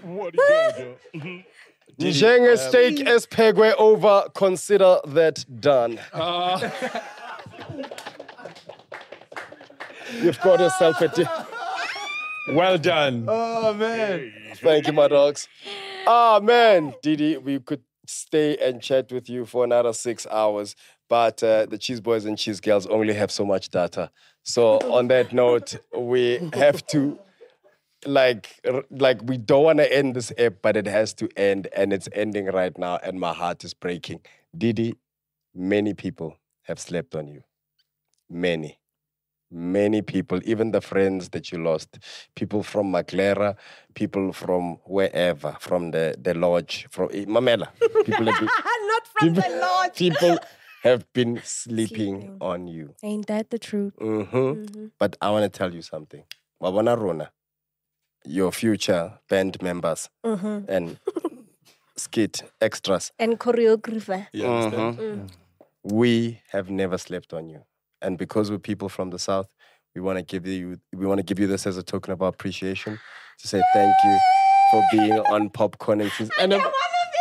Njengesteak espegwe over. Consider that done. You've got yourself a di- Well done. oh man, Thank you, my dogs. Ah, man, Didi, we could stay and chat with you for another six hours, but uh, the Cheese Boys and Cheese Girls only have so much data. So on that note, we have to, like, r- like we don't want to end this app, but it has to end, and it's ending right now, and my heart is breaking. Didi, many people have slept on you. Many. Many people, even the friends that you lost, people from Maclera, people from wherever, from the, the lodge, from eh, Mamela. People have been, Not from people, the Lord. people, have been sleeping, Sleeping. on you. Ain't that the truth? Mm-hmm. Mhm. But I want to tell you something. Wabona Rona, your future band members Mhm. and skit extras, And choreographer. You understand? Mhm. we have never slept on you. And because we're people from the South, we want to give you we want to give you this as a token of our appreciation to say thank you for being on Popcorn and Cheese. And um,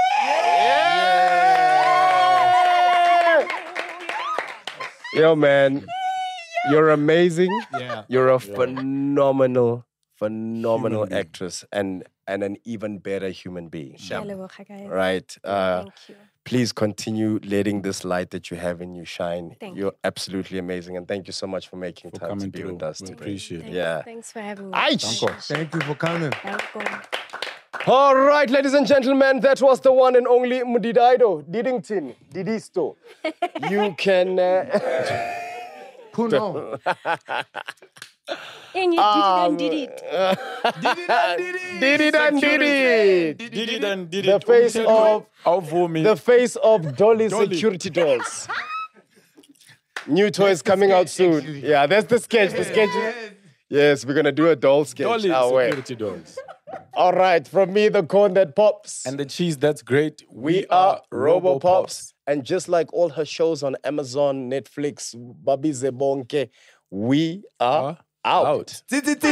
yo, man, you're amazing. Yeah. You're a phenomenal, phenomenal actress and and an even better human being. Ke a leboga, guys. Right? Uh, Thank you. please continue letting this light that you have in you shine. Thank You're absolutely amazing. And thank you so much for making For time to coming be through. with us We today. appreciate it. Thank Yeah. you. Thanks for having me. Aight. Pleasure. Thank you for coming. Welcome. All right, ladies and gentlemen, that was the one and only Mudidaido Didington Didisto. You can. Uh, Who knows? And you Um, did it and did it. did it and did it. Did it and did The it. face of Of me. the face of Dolly, Dolly. security dolls. New toys coming out soon. Yeah, that's the sketch. The sketch. Yes, we're gonna do a doll sketch. Dolly Our way. security dogs. All right, from me, the corn that pops. And the cheese that's great. We are Robo Pops. And just like all her shows on Amazon, Netflix, Babi Zebonke, we are Are out. out.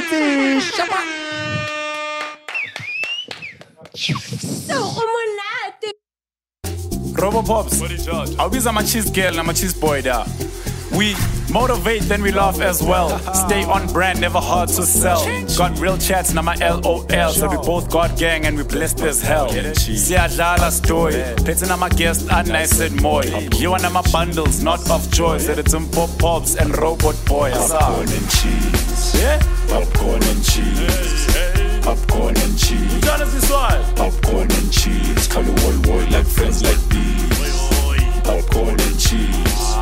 So, umonate. Robopops. Awubiza ama cheese girl nama cheese boy da. We motivate, then we laugh as well. Stay on brand, never hard to sell. Got real chats, nama L O L. So we both got gang and we blessed as hell. Siyadlala story. Petting nama guest, and nice and more. You and my bundles, not of joy. Said it's some pop pops and robot boys. Popcorn and cheese. Yeah? Popcorn and cheese. Popcorn and cheese. Jonathan Swile. Popcorn and cheese. Call the world boy like friends like these. Popcorn and cheese.